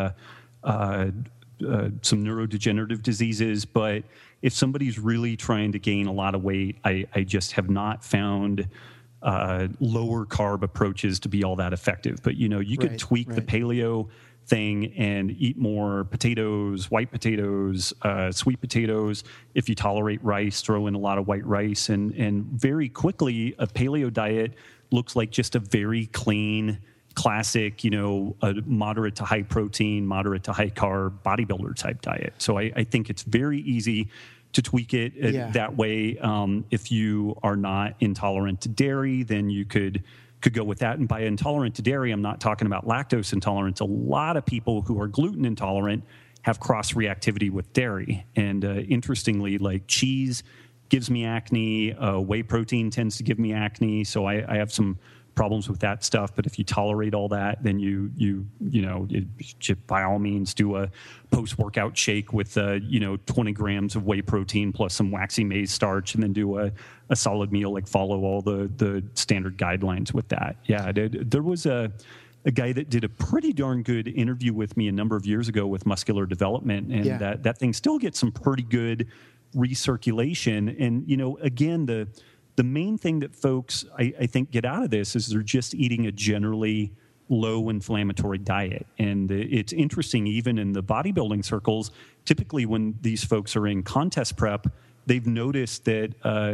some neurodegenerative diseases. But if somebody's really trying to gain a lot of weight, I just have not found lower carb approaches to be all that effective. But you could tweak the paleo thing and eat more potatoes, white potatoes, sweet potatoes. If you tolerate rice, throw in a lot of white rice, and very quickly a paleo diet looks like just a very clean, classic, a moderate to high protein, moderate to high carb bodybuilder type diet. So I think it's very easy to tweak it that way. If you are not intolerant to dairy, then you could go with that. And by intolerant to dairy, I'm not talking about lactose intolerance. A lot of people who are gluten intolerant have cross reactivity with dairy. And interestingly, like cheese gives me acne, whey protein tends to give me acne. So I have some problems with that stuff. But if you tolerate all that, then you by all means do a post-workout shake with 20 grams of whey protein plus some waxy maize starch, and then do a solid meal, like follow all the standard guidelines with that. Yeah, there was a guy that did a pretty darn good interview with me a number of years ago with muscular development, and that thing still gets some pretty good recirculation. And again, the main thing that folks, I think, get out of this is they're just eating a generally low inflammatory diet. And it's interesting, even in the bodybuilding circles, typically when these folks are in contest prep, they've noticed that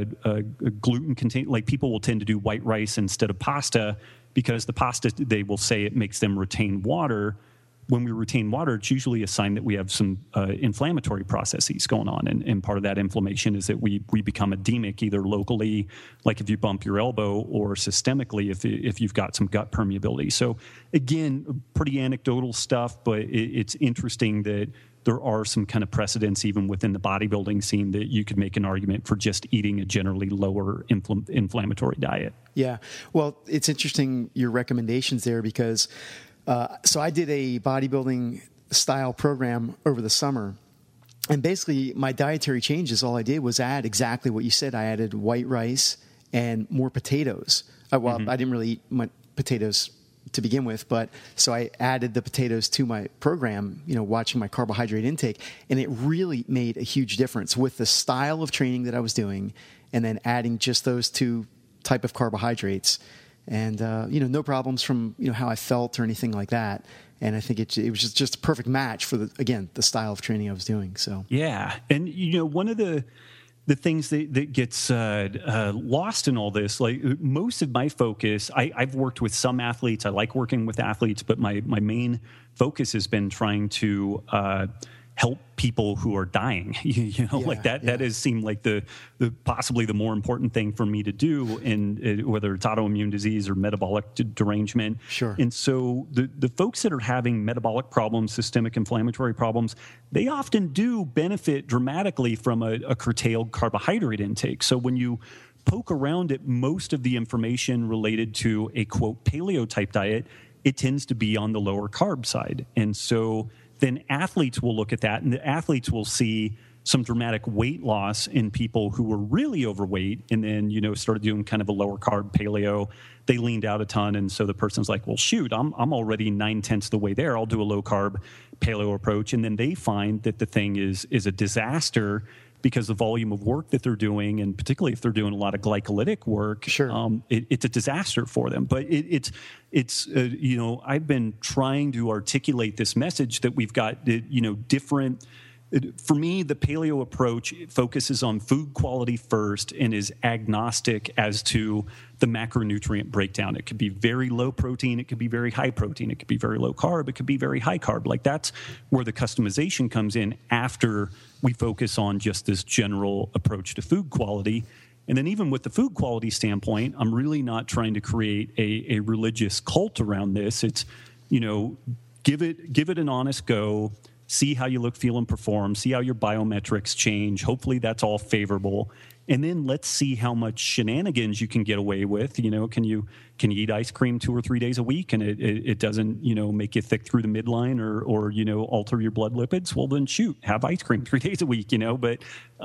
gluten contain, like people will tend to do white rice instead of pasta, because the pasta, they will say it makes them retain water. When we retain water, it's usually a sign that we have some inflammatory processes going on. And part of that inflammation is that we become edemic, either locally, like if you bump your elbow, or systemically if you've got some gut permeability. So again, pretty anecdotal stuff, but it's interesting that there are some kind of precedents even within the bodybuilding scene that you could make an argument for just eating a generally lower inflammatory diet. Yeah. Well, it's interesting, your recommendations there, because so I did a bodybuilding style program over the summer, and basically my dietary changes, all I did was add exactly what you said. I added white rice and more potatoes. I didn't really eat my potatoes to begin with, but so I added the potatoes to my program, watching my carbohydrate intake, and it really made a huge difference with the style of training that I was doing, and then adding just those two type of carbohydrates. And, no problems from, how I felt or anything like that. And I think it was just a perfect match for the style of training I was doing. So, yeah. And, one of the things that gets lost in all this, like most of my focus, I've worked with some athletes. I like working with athletes, but my main focus has been trying to help people who are dying. That has seemed like the possibly the more important thing for me to do, in whether it's autoimmune disease or metabolic derangement. Sure. And so the folks that are having metabolic problems, systemic inflammatory problems, they often do benefit dramatically from a curtailed carbohydrate intake. So when you poke around at most of the information related to a quote paleo type diet, it tends to be on the lower carb side. And so then athletes will look at that, and the athletes will see some dramatic weight loss in people who were really overweight and then, started doing kind of a lower carb paleo. They leaned out a ton. And so the person's like, well, shoot, I'm already 9/10 the way there. I'll do a low carb paleo approach. And then they find that the thing is a disaster because the volume of work that they're doing, and particularly if they're doing a lot of glycolytic work, sure. It's a disaster for them. But it's I've been trying to articulate this message that we've got, different. For me, the paleo approach focuses on food quality first and is agnostic as to the macronutrient breakdown. It could be very low protein. It could be very high protein. It could be very low carb. It could be very high carb. Like, that's where the customization comes in after we focus on just this general approach to food quality. And then even with the food quality standpoint, I'm really not trying to create a religious cult around this. It's, give it an honest go. See how you look, feel, and perform. See how your biometrics change. Hopefully that's all favorable. And then let's see how much shenanigans you can get away with. Can you eat ice cream 2 or 3 days a week and it doesn't, make you thick through the midline or alter your blood lipids? Well, then shoot, have ice cream 3 days a week, But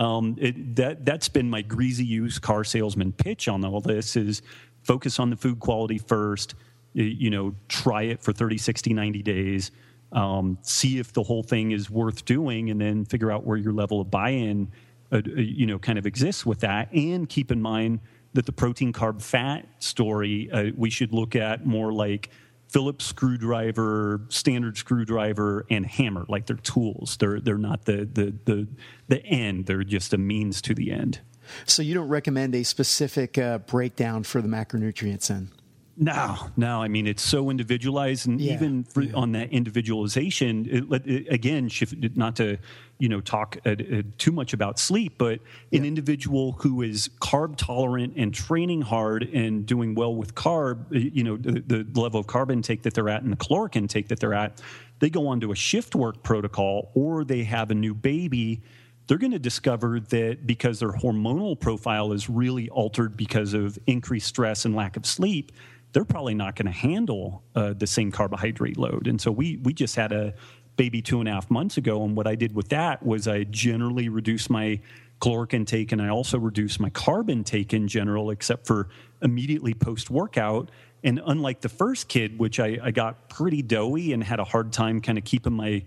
that's been my greasy used car salesman pitch on all this is focus on the food quality first, try it for 30, 60, 90 days. See if the whole thing is worth doing, and then figure out where your level of buy-in, kind of exists with that. And keep in mind that the protein, carb, fat story, we should look at more like Phillips screwdriver, standard screwdriver, and hammer, like they're tools. They're not the end. They're just a means to the end. So you don't recommend a specific breakdown for the macronutrients then? No. I mean, it's so individualized, and even on that individualization, again, not to talk too much about sleep, but an individual who is carb tolerant and training hard and doing well with carb, the level of carb intake that they're at and the caloric intake that they're at, they go on to a shift work protocol, or they have a new baby. They're going to discover that because their hormonal profile is really altered because of increased stress and lack of sleep, they're probably not going to handle the same carbohydrate load. And so we just had a baby 2.5 months ago, and what I did with that was I generally reduced my caloric intake, and I also reduced my carb intake in general, except for immediately post-workout. And unlike the first kid, which I got pretty doughy and had a hard time kind of keeping my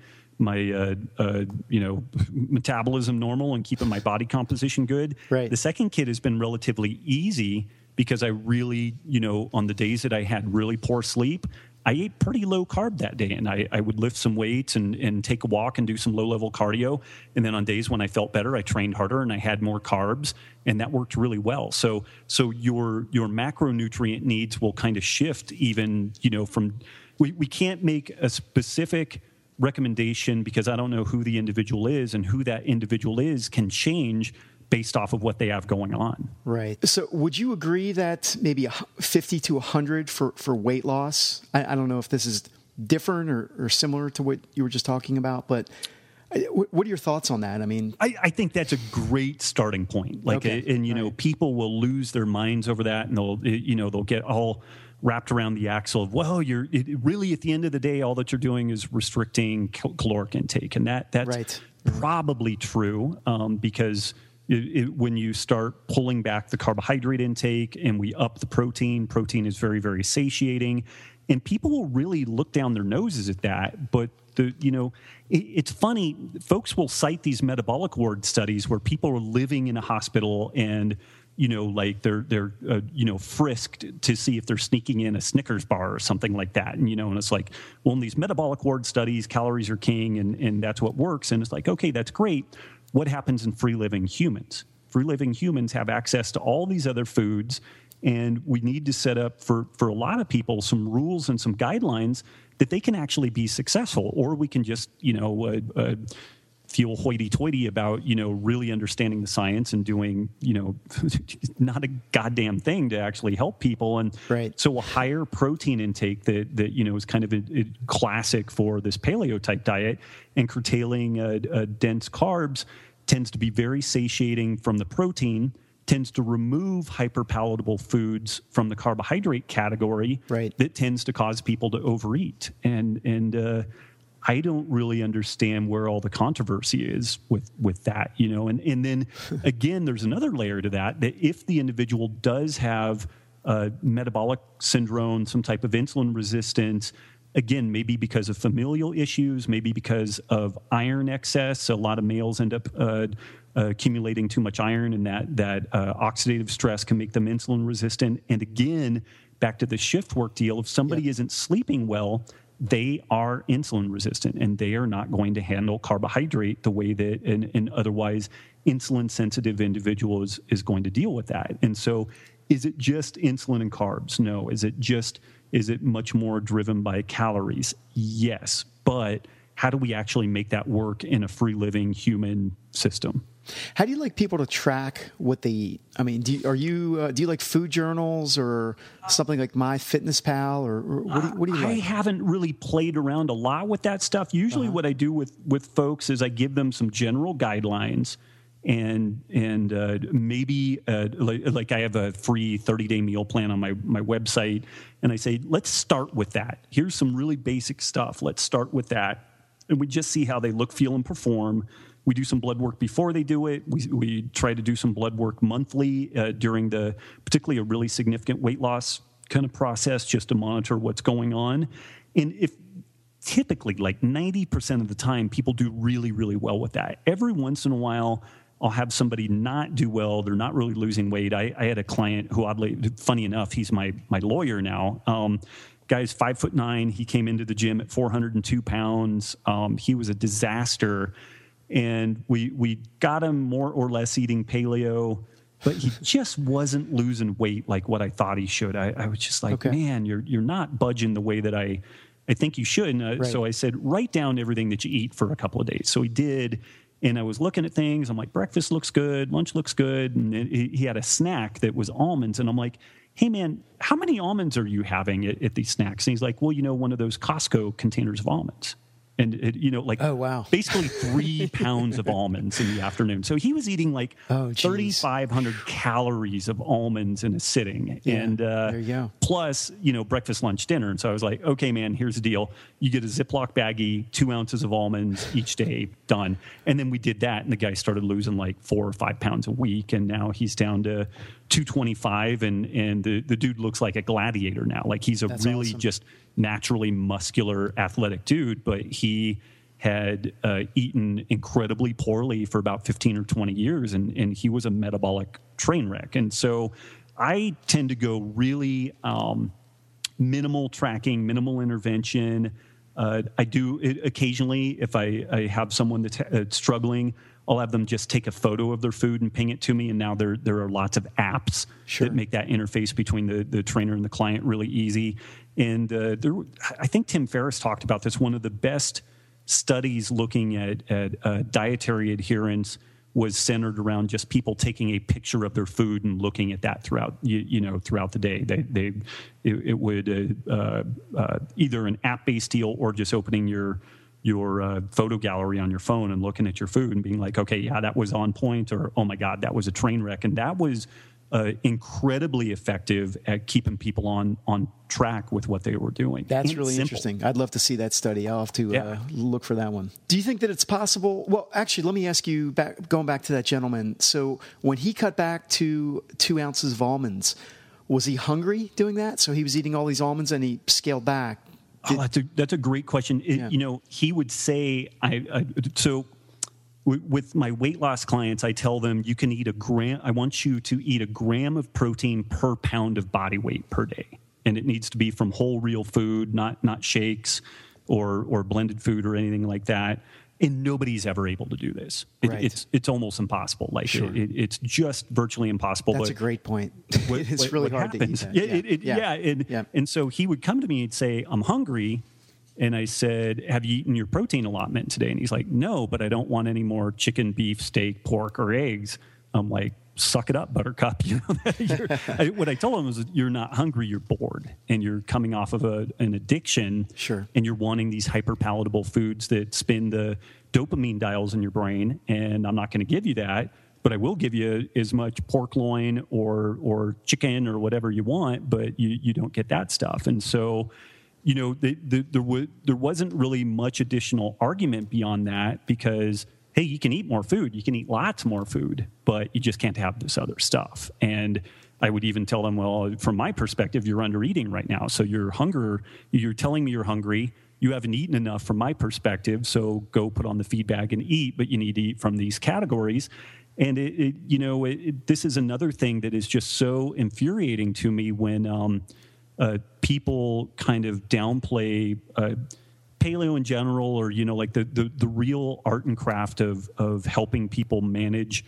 metabolism normal and keeping my body composition good. Right. The second kid has been relatively easy because I really, on the days that I had really poor sleep, I ate pretty low carb that day, and I would lift some weights and take a walk and do some low level cardio. And then on days when I felt better, I trained harder and I had more carbs, and that worked really well. So your macronutrient needs will kind of shift even, from, we can't make a specific recommendation because I don't know who the individual is, and who that individual is can change based off of what they have going on. Right. So would you agree that maybe 50 to 100 for weight loss? I don't know if this is different or similar to what you were just talking about, but what are your thoughts on that? I mean, I think that's a great starting point. People will lose their minds over that, and they'll get all wrapped around the axle of, well, really at the end of the day, all that you're doing is restricting caloric intake. And that's right. Probably true because when you start pulling back the carbohydrate intake and we up the protein is very, very satiating. And people will really look down their noses at that. But it's funny. Folks will cite these metabolic ward studies where people are living in a hospital and they're frisked to see if they're sneaking in a Snickers bar or something like that. And it's like, well, in these metabolic ward studies, calories are king, and that's what works. And it's like, okay, that's great. What happens in free living humans? Free living humans have access to all these other foods, and we need to set up for a lot of people some rules and some guidelines that they can actually be successful. Or we can just feel hoity-toity about really understanding the science and doing not a goddamn thing to actually help people. And right. So a higher protein intake that is kind of a classic for this paleo type diet, and curtailing dense carbs tends to be very satiating from the protein, tends to remove hyperpalatable foods from the carbohydrate category. Right. That tends to cause people to overeat. And I don't really understand where all the controversy is with that, you know. And then again, there's another layer to that if the individual does have metabolic syndrome, some type of insulin resistance, again, maybe because of familial issues, maybe because of iron excess. A lot of males end up accumulating too much iron, and that oxidative stress can make them insulin resistant. And again, back to the shift work deal, if somebody isn't sleeping well, they are insulin resistant, and they are not going to handle carbohydrate the way that an otherwise insulin-sensitive individual is going to deal with that. And so is it just insulin and carbs? No. Is it much more driven by calories? Yes. But how do we actually make that work in a free-living human system? How do you like people to track what they eat? I mean, do you like food journals or something like MyFitnessPal, or what do you like? I haven't really played around a lot with that stuff. Usually what I do with folks is I give them some general guidelines, and maybe like I have a free 30-day meal plan on my website, and I say, let's start with that. Here's some really basic stuff. Let's start with that. And we just see how they look, feel, and perform. We do some blood work before they do it. We try to do some blood work monthly during particularly a really significant weight loss kind of process, just to monitor what's going on. And if typically, like 90% of the time, people do really, really well with that. Every once in a while, I'll have somebody not do well. They're not really losing weight. I had a client who, oddly, funny enough, he's my lawyer now. Guy's 5'9". He came into the gym at 402 pounds. He was a disaster. And we got him more or less eating paleo, but he just wasn't losing weight like what I thought he should. I was just like, man, you're not budging the way that I think you should. And so I said, write down everything that you eat for a couple of days. So he did. And I was looking at things. I'm like, breakfast looks good. Lunch looks good. And he had a snack that was almonds. And I'm like, hey, man, how many almonds are you having at these snacks? And he's like, well, one of those Costco containers of almonds. And, oh, wow. basically 3 pounds of almonds in the afternoon. So he was eating like 3,500 calories of almonds in a sitting. Yeah, and there you go. Plus, breakfast, lunch, dinner. And so I was like, okay, man, here's the deal. You get a Ziploc baggie, 2 ounces of almonds each day, done. And then we did that, and the guy started losing like 4 or 5 pounds a week. And now he's down to 225, and the dude looks like a gladiator now. Like he's That's really awesome. just naturally muscular, athletic dude, but he had eaten incredibly poorly for about 15 or 20 years, and he was a metabolic train wreck. And so I tend to go really minimal tracking, minimal intervention. I do it occasionally if I have someone that's struggling. I'll have them just take a photo of their food and ping it to me. And now there are lots of apps that make that interface between the trainer and the client really easy. And I think Tim Ferriss talked about this. One of the best studies looking at dietary adherence was centered around just people taking a picture of their food and looking at that throughout the day. It would either an app-based deal or just opening your photo gallery on your phone and looking at your food and being like, okay, yeah, that was on point, or oh my God, that was a train wreck. And that was incredibly effective at keeping people on track with what they were doing. That's really interesting. I'd love to see that study. I'll have to look for that one. Do you think that it's possible? Well, actually, let me ask you, going back to that gentleman. So when he cut back to 2 ounces of almonds, was he hungry doing that? So he was eating all these almonds and he scaled back. That's a great question. He would say, with my weight loss clients, I tell them you can eat a gram. I want you to eat a gram of protein per pound of body weight per day. And it needs to be from whole real food, not shakes or blended food or anything like that. And nobody's ever able to do this. It's almost impossible. Like it's just virtually impossible. That's a great point. It's really hard to eat that. And so he would come to me and say, I'm hungry. And I said, have you eaten your protein allotment today? And he's like, no, but I don't want any more chicken, beef, steak, pork, or eggs. I'm like, suck it up, buttercup. What I told him was, you're not hungry, you're bored. And you're coming off of an addiction. Sure. And you're wanting these hyper-palatable foods that spin the dopamine dials in your brain. And I'm not going to give you that. But I will give you as much pork loin or chicken or whatever you want, but you don't get that stuff. And so there wasn't really much additional argument beyond that because, hey, you can eat more food. You can eat lots more food, but you just can't have this other stuff. And I would even tell them, well, from my perspective, you're under eating right now. So you're telling me you're hungry. You haven't eaten enough from my perspective. So go put on the feed bag and eat, but you need to eat from these categories. And this is another thing that is just so infuriating to me when people kind of downplay paleo in general, or like the real art and craft of helping people manage,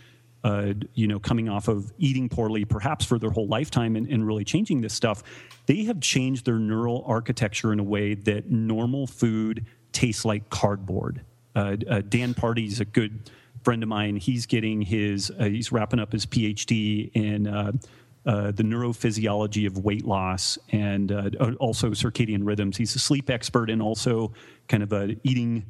coming off of eating poorly, perhaps for their whole lifetime, and really changing this stuff. They have changed their neural architecture in a way that normal food tastes like cardboard. Dan Party's a good friend of mine. He's getting he's wrapping up his PhD in the neurophysiology of weight loss and also circadian rhythms. He's a sleep expert and also kind of a eating,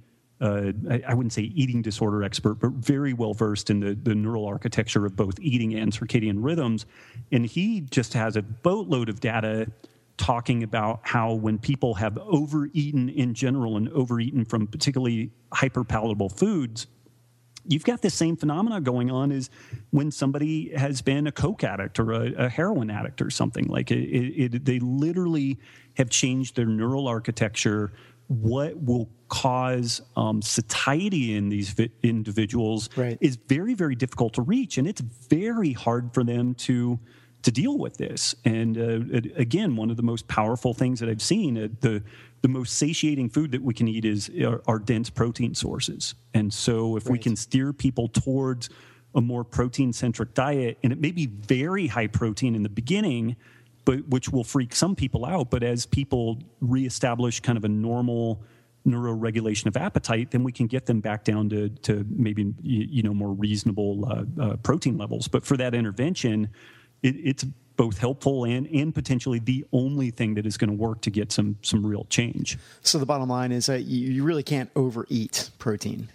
I wouldn't say eating disorder expert, but very well versed in the neural architecture of both eating and circadian rhythms. And he just has a boatload of data talking about how when people have overeaten in general and overeaten from particularly hyperpalatable foods, you've got the same phenomena going on as when somebody has been a coke addict or a heroin addict or something. Like they literally have changed their neural architecture. What will cause satiety in these individuals is very, very difficult to reach, and it's very hard for them to deal with this. And again, one of the most powerful things that I've seen, the most satiating food that we can eat are dense protein sources. And so if we can steer people towards a more protein-centric diet, and it may be very high protein in the beginning, but which will freak some people out, but as people reestablish kind of a normal neuroregulation of appetite, then we can get them back down to maybe more reasonable protein levels. But for that intervention, it's both helpful and potentially the only thing that is going to work to get some real change. So the bottom line is that you really can't overeat protein.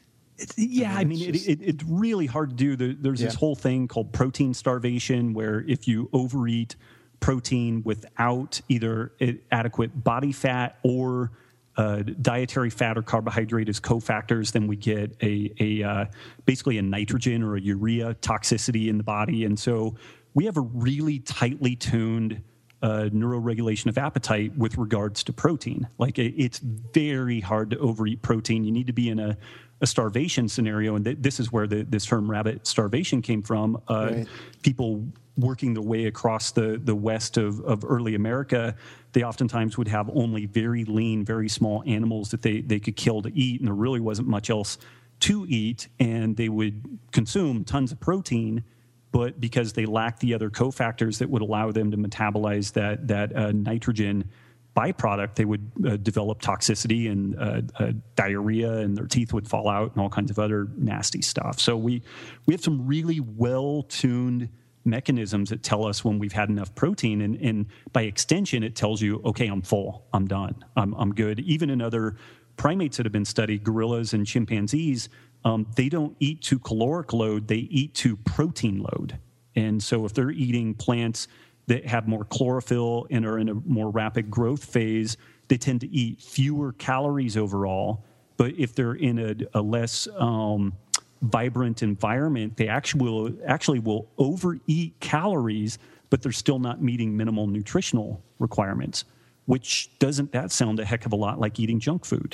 It's really hard to do. There's this whole thing called protein starvation, where if you overeat protein without either adequate body fat or dietary fat or carbohydrate as cofactors, then we get basically a nitrogen or a urea toxicity in the body. And so we have a really tightly tuned neuroregulation of appetite with regards to protein. Like it's very hard to overeat protein. You need to be in a starvation scenario, and this is where this term rabbit starvation came from. People working their way across the west of early America, they oftentimes would have only very lean, very small animals that they could kill to eat, and there really wasn't much else to eat, and they would consume tons of protein, but because they lacked the other cofactors that would allow them to metabolize that nitrogen byproduct, they would develop toxicity and diarrhea, and their teeth would fall out and all kinds of other nasty stuff. So we have some really well-tuned mechanisms that tell us when we've had enough protein, and by extension, it tells you, okay, I'm full, I'm done, I'm good. Even in other primates that have been studied, gorillas and chimpanzees, they don't eat to caloric load, they eat to protein load. And so if they're eating plants that have more chlorophyll and are in a more rapid growth phase, they tend to eat fewer calories overall. But if they're in a less vibrant environment, they actually will overeat calories, but they're still not meeting minimal nutritional requirements. Which doesn't that sound a heck of a lot like eating junk food?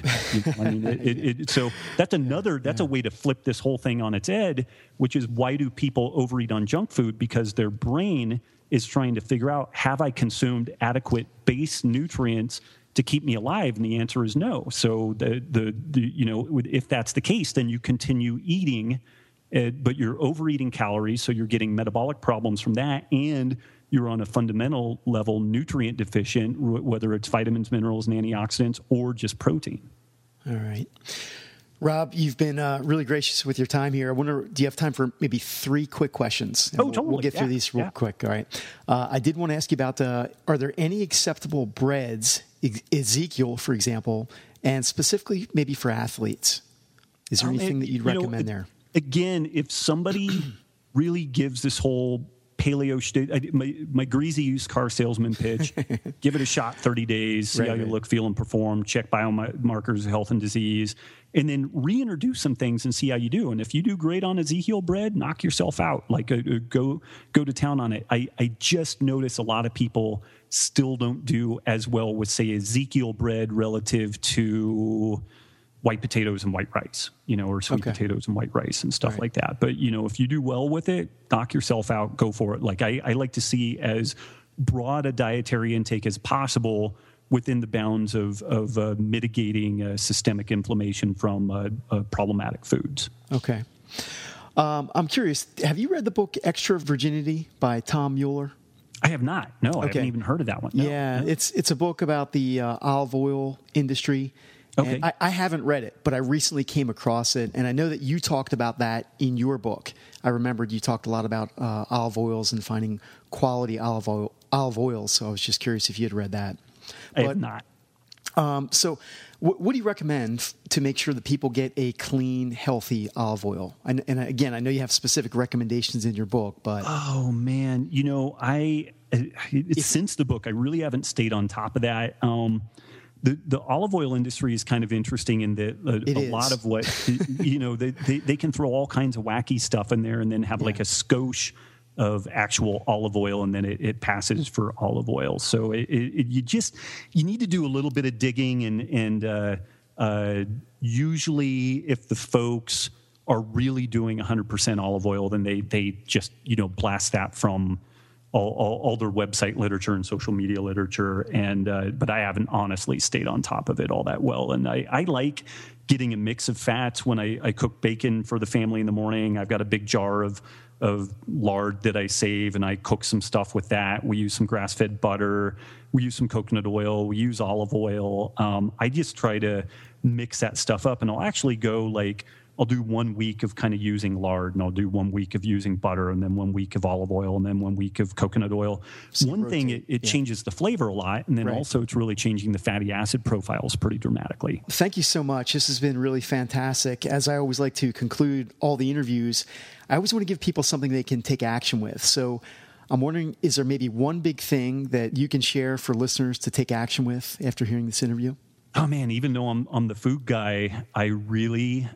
So that's a way to flip this whole thing on its head, which is why do people overeat on junk food? Because their brain is trying to figure out, have I consumed adequate base nutrients to keep me alive? And the answer is no. So if that's the case, then you continue eating, but you're overeating calories, so you're getting metabolic problems from that, and you're on a fundamental level nutrient deficient, whether it's vitamins, minerals, and antioxidants, or just protein. All right. Rob, you've been really gracious with your time here. I wonder, do you have time for maybe 3 quick questions? Totally. We'll get through these real quick. All right. I did want to ask you about, are there any acceptable breads, Ezekiel, for example, and specifically maybe for athletes? Is there anything that you'd recommend there? Again, if somebody really gives this whole paleo my greasy used car salesman pitch. Give it a shot, 30 days, see how you look, feel, and perform, check biomarkers of health and disease, and then reintroduce some things and see how you do. And if you do great on Ezekiel bread, knock yourself out. Like go to town on it. I just notice a lot of people still don't do as well with, say, Ezekiel bread relative to white potatoes and white rice, or sweet potatoes and white rice and stuff like that. But, if you do well with it, knock yourself out, go for it. Like I like to see as broad a dietary intake as possible within the bounds of mitigating systemic inflammation from problematic foods. Okay. I'm curious, have you read the book Extra Virginity by Tom Mueller? I have not. No, I haven't even heard of that one. No. Yeah, it's a book about the olive oil industry. Okay. And I haven't read it, but I recently came across it, and I know that you talked about that in your book. I remembered you talked a lot about olive oils and finding quality olive oils, so I was just curious if you had read that. I have not. So what do you recommend to make sure that people get a clean, healthy olive oil? And again, I know you have specific recommendations in your book, but... Oh, man. Since the book, I really haven't stayed on top of that. The olive oil industry is kind of interesting in that a lot of what, they can throw all kinds of wacky stuff in there and then have like a skosh of actual olive oil, and then it passes for olive oil. So you need to do a little bit of digging, and usually if the folks are really doing 100% olive oil, then they just blast that from all their website literature and social media literature, but I haven't honestly stayed on top of it all that well. And I like getting a mix of fats when I cook bacon for the family in the morning. I've got a big jar of lard that I save, and I cook some stuff with that. We use some grass-fed butter. We use some coconut oil. We use olive oil. I just try to mix that stuff up, and I'll actually go I'll do 1 week of kind of using lard, and I'll do 1 week of using butter, and then 1 week of olive oil, and then 1 week of coconut oil. One thing, it changes the flavor a lot, and then also it's really changing the fatty acid profiles pretty dramatically. Thank you so much. This has been really fantastic. As I always like to conclude all the interviews, I always want to give people something they can take action with. So I'm wondering, is there maybe one big thing that you can share for listeners to take action with after hearing this interview? Oh man, even though I'm the food guy, I really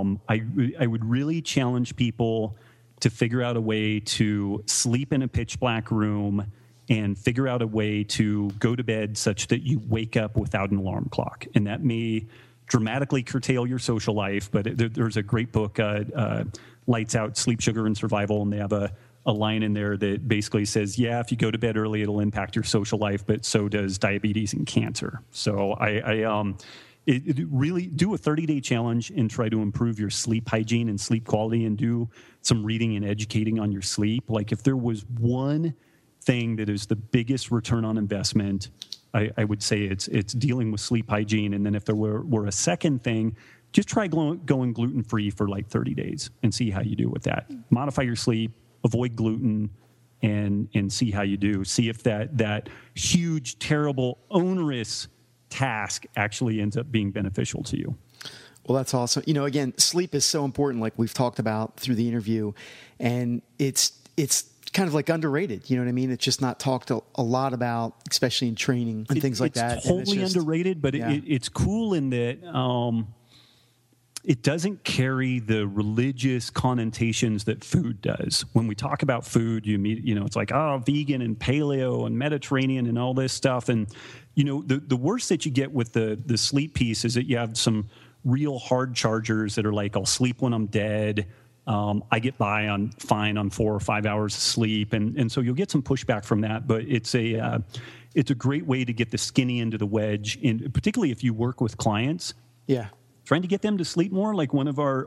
I would really challenge people to figure out a way to sleep in a pitch black room and figure out a way to go to bed such that you wake up without an alarm clock. And that may dramatically curtail your social life, but there's a great book, Lights Out, Sleep, Sugar, and Survival, and they have a line in there that basically says, if you go to bed early, it'll impact your social life, but so does diabetes and cancer. So I really do a 30-day challenge and try to improve your sleep hygiene and sleep quality, and do some reading and educating on your sleep. Like if there was one thing that is the biggest return on investment, I would say it's dealing with sleep hygiene. And then if there were a second thing, just try going gluten-free for 30 days and see how you do with that. Modify your sleep, avoid gluten, and see how you do. See if that huge, terrible, onerous task actually ends up being beneficial to you. Well, that's awesome. Again, sleep is so important, like we've talked about through the interview, and it's kind of underrated. You know what I mean? It's just not talked a lot about, especially in training and things like that. It's totally underrated, but it's cool in that it doesn't carry the religious connotations that food does. When we talk about food, it's like, vegan and paleo and Mediterranean and all this stuff. And, the worst that you get with the sleep piece is that you have some real hard chargers that are like, I'll sleep when I'm dead. I get fine on 4 or 5 hours of sleep. And so you'll get some pushback from that, but it's a great way to get the skinny end of the wedge, and particularly if you work with clients. Yeah. Trying to get them to sleep more. Like one of our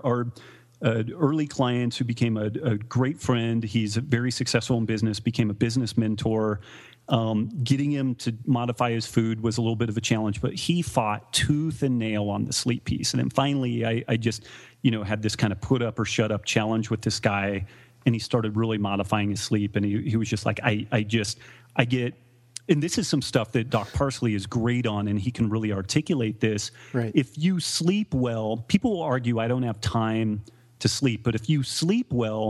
early clients who became a great friend, he's very successful in business, became a business mentor. Getting him to modify his food was a little bit of a challenge, but he fought tooth and nail on the sleep piece. And then finally, I just, had this kind of put up or shut up challenge with this guy, and he started really modifying his sleep. And he was just like, I get. And this is some stuff that Doc Parsley is great on, and he can really articulate this. Right. If you sleep well, people will argue I don't have time to sleep, but if you sleep well,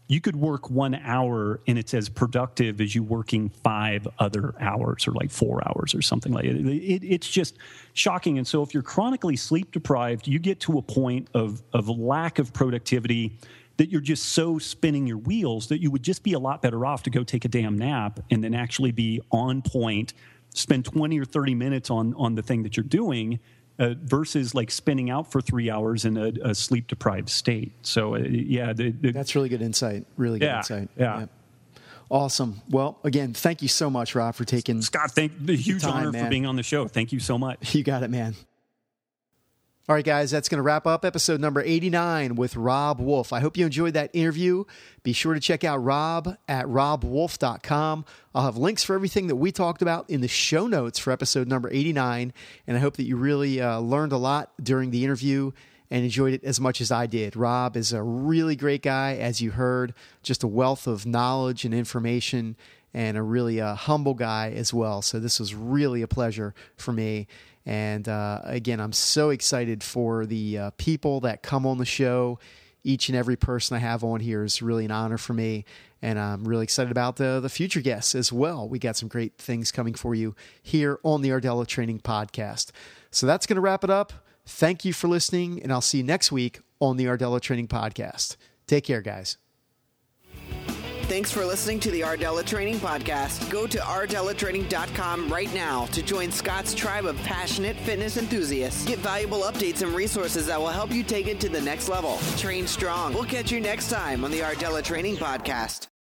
you could work 1 hour and it's as productive as you working 5 other hours or like 4 hours or something like it. It's just shocking. And so if you're chronically sleep deprived, you get to a point of lack of productivity that you're just so spinning your wheels that you would just be a lot better off to go take a damn nap and then actually be on point, spend 20 or 30 minutes on the thing that you're doing, versus like spinning out for 3 hours in a sleep deprived state. So that's really good insight. Really good insight. Yeah. Awesome. Well, again, thank you so much, Rob, for taking Scott. Huge honor for being on the show. Thank you so much. You got it, man. All right, guys, that's going to wrap up episode number 89 with Rob Wolf. I hope you enjoyed that interview. Be sure to check out Rob at robwolf.com. I'll have links for everything that we talked about in the show notes for episode number 89, and I hope that you really learned a lot during the interview and enjoyed it as much as I did. Rob is a really great guy, as you heard, just a wealth of knowledge and information, and a really humble guy as well. So this was really a pleasure for me. And again, I'm so excited for the people that come on the show. Each and every person I have on here is really an honor for me. And I'm really excited about the future guests as well. We got some great things coming for you here on the Ardella Training Podcast. So that's going to wrap it up. Thank you for listening, and I'll see you next week on the Ardella Training Podcast. Take care, guys. Thanks for listening to the Ardella Training Podcast. Go to ardellatraining.com right now to join Scott's tribe of passionate fitness enthusiasts. Get valuable updates and resources that will help you take it to the next level. Train strong. We'll catch you next time on the Ardella Training Podcast.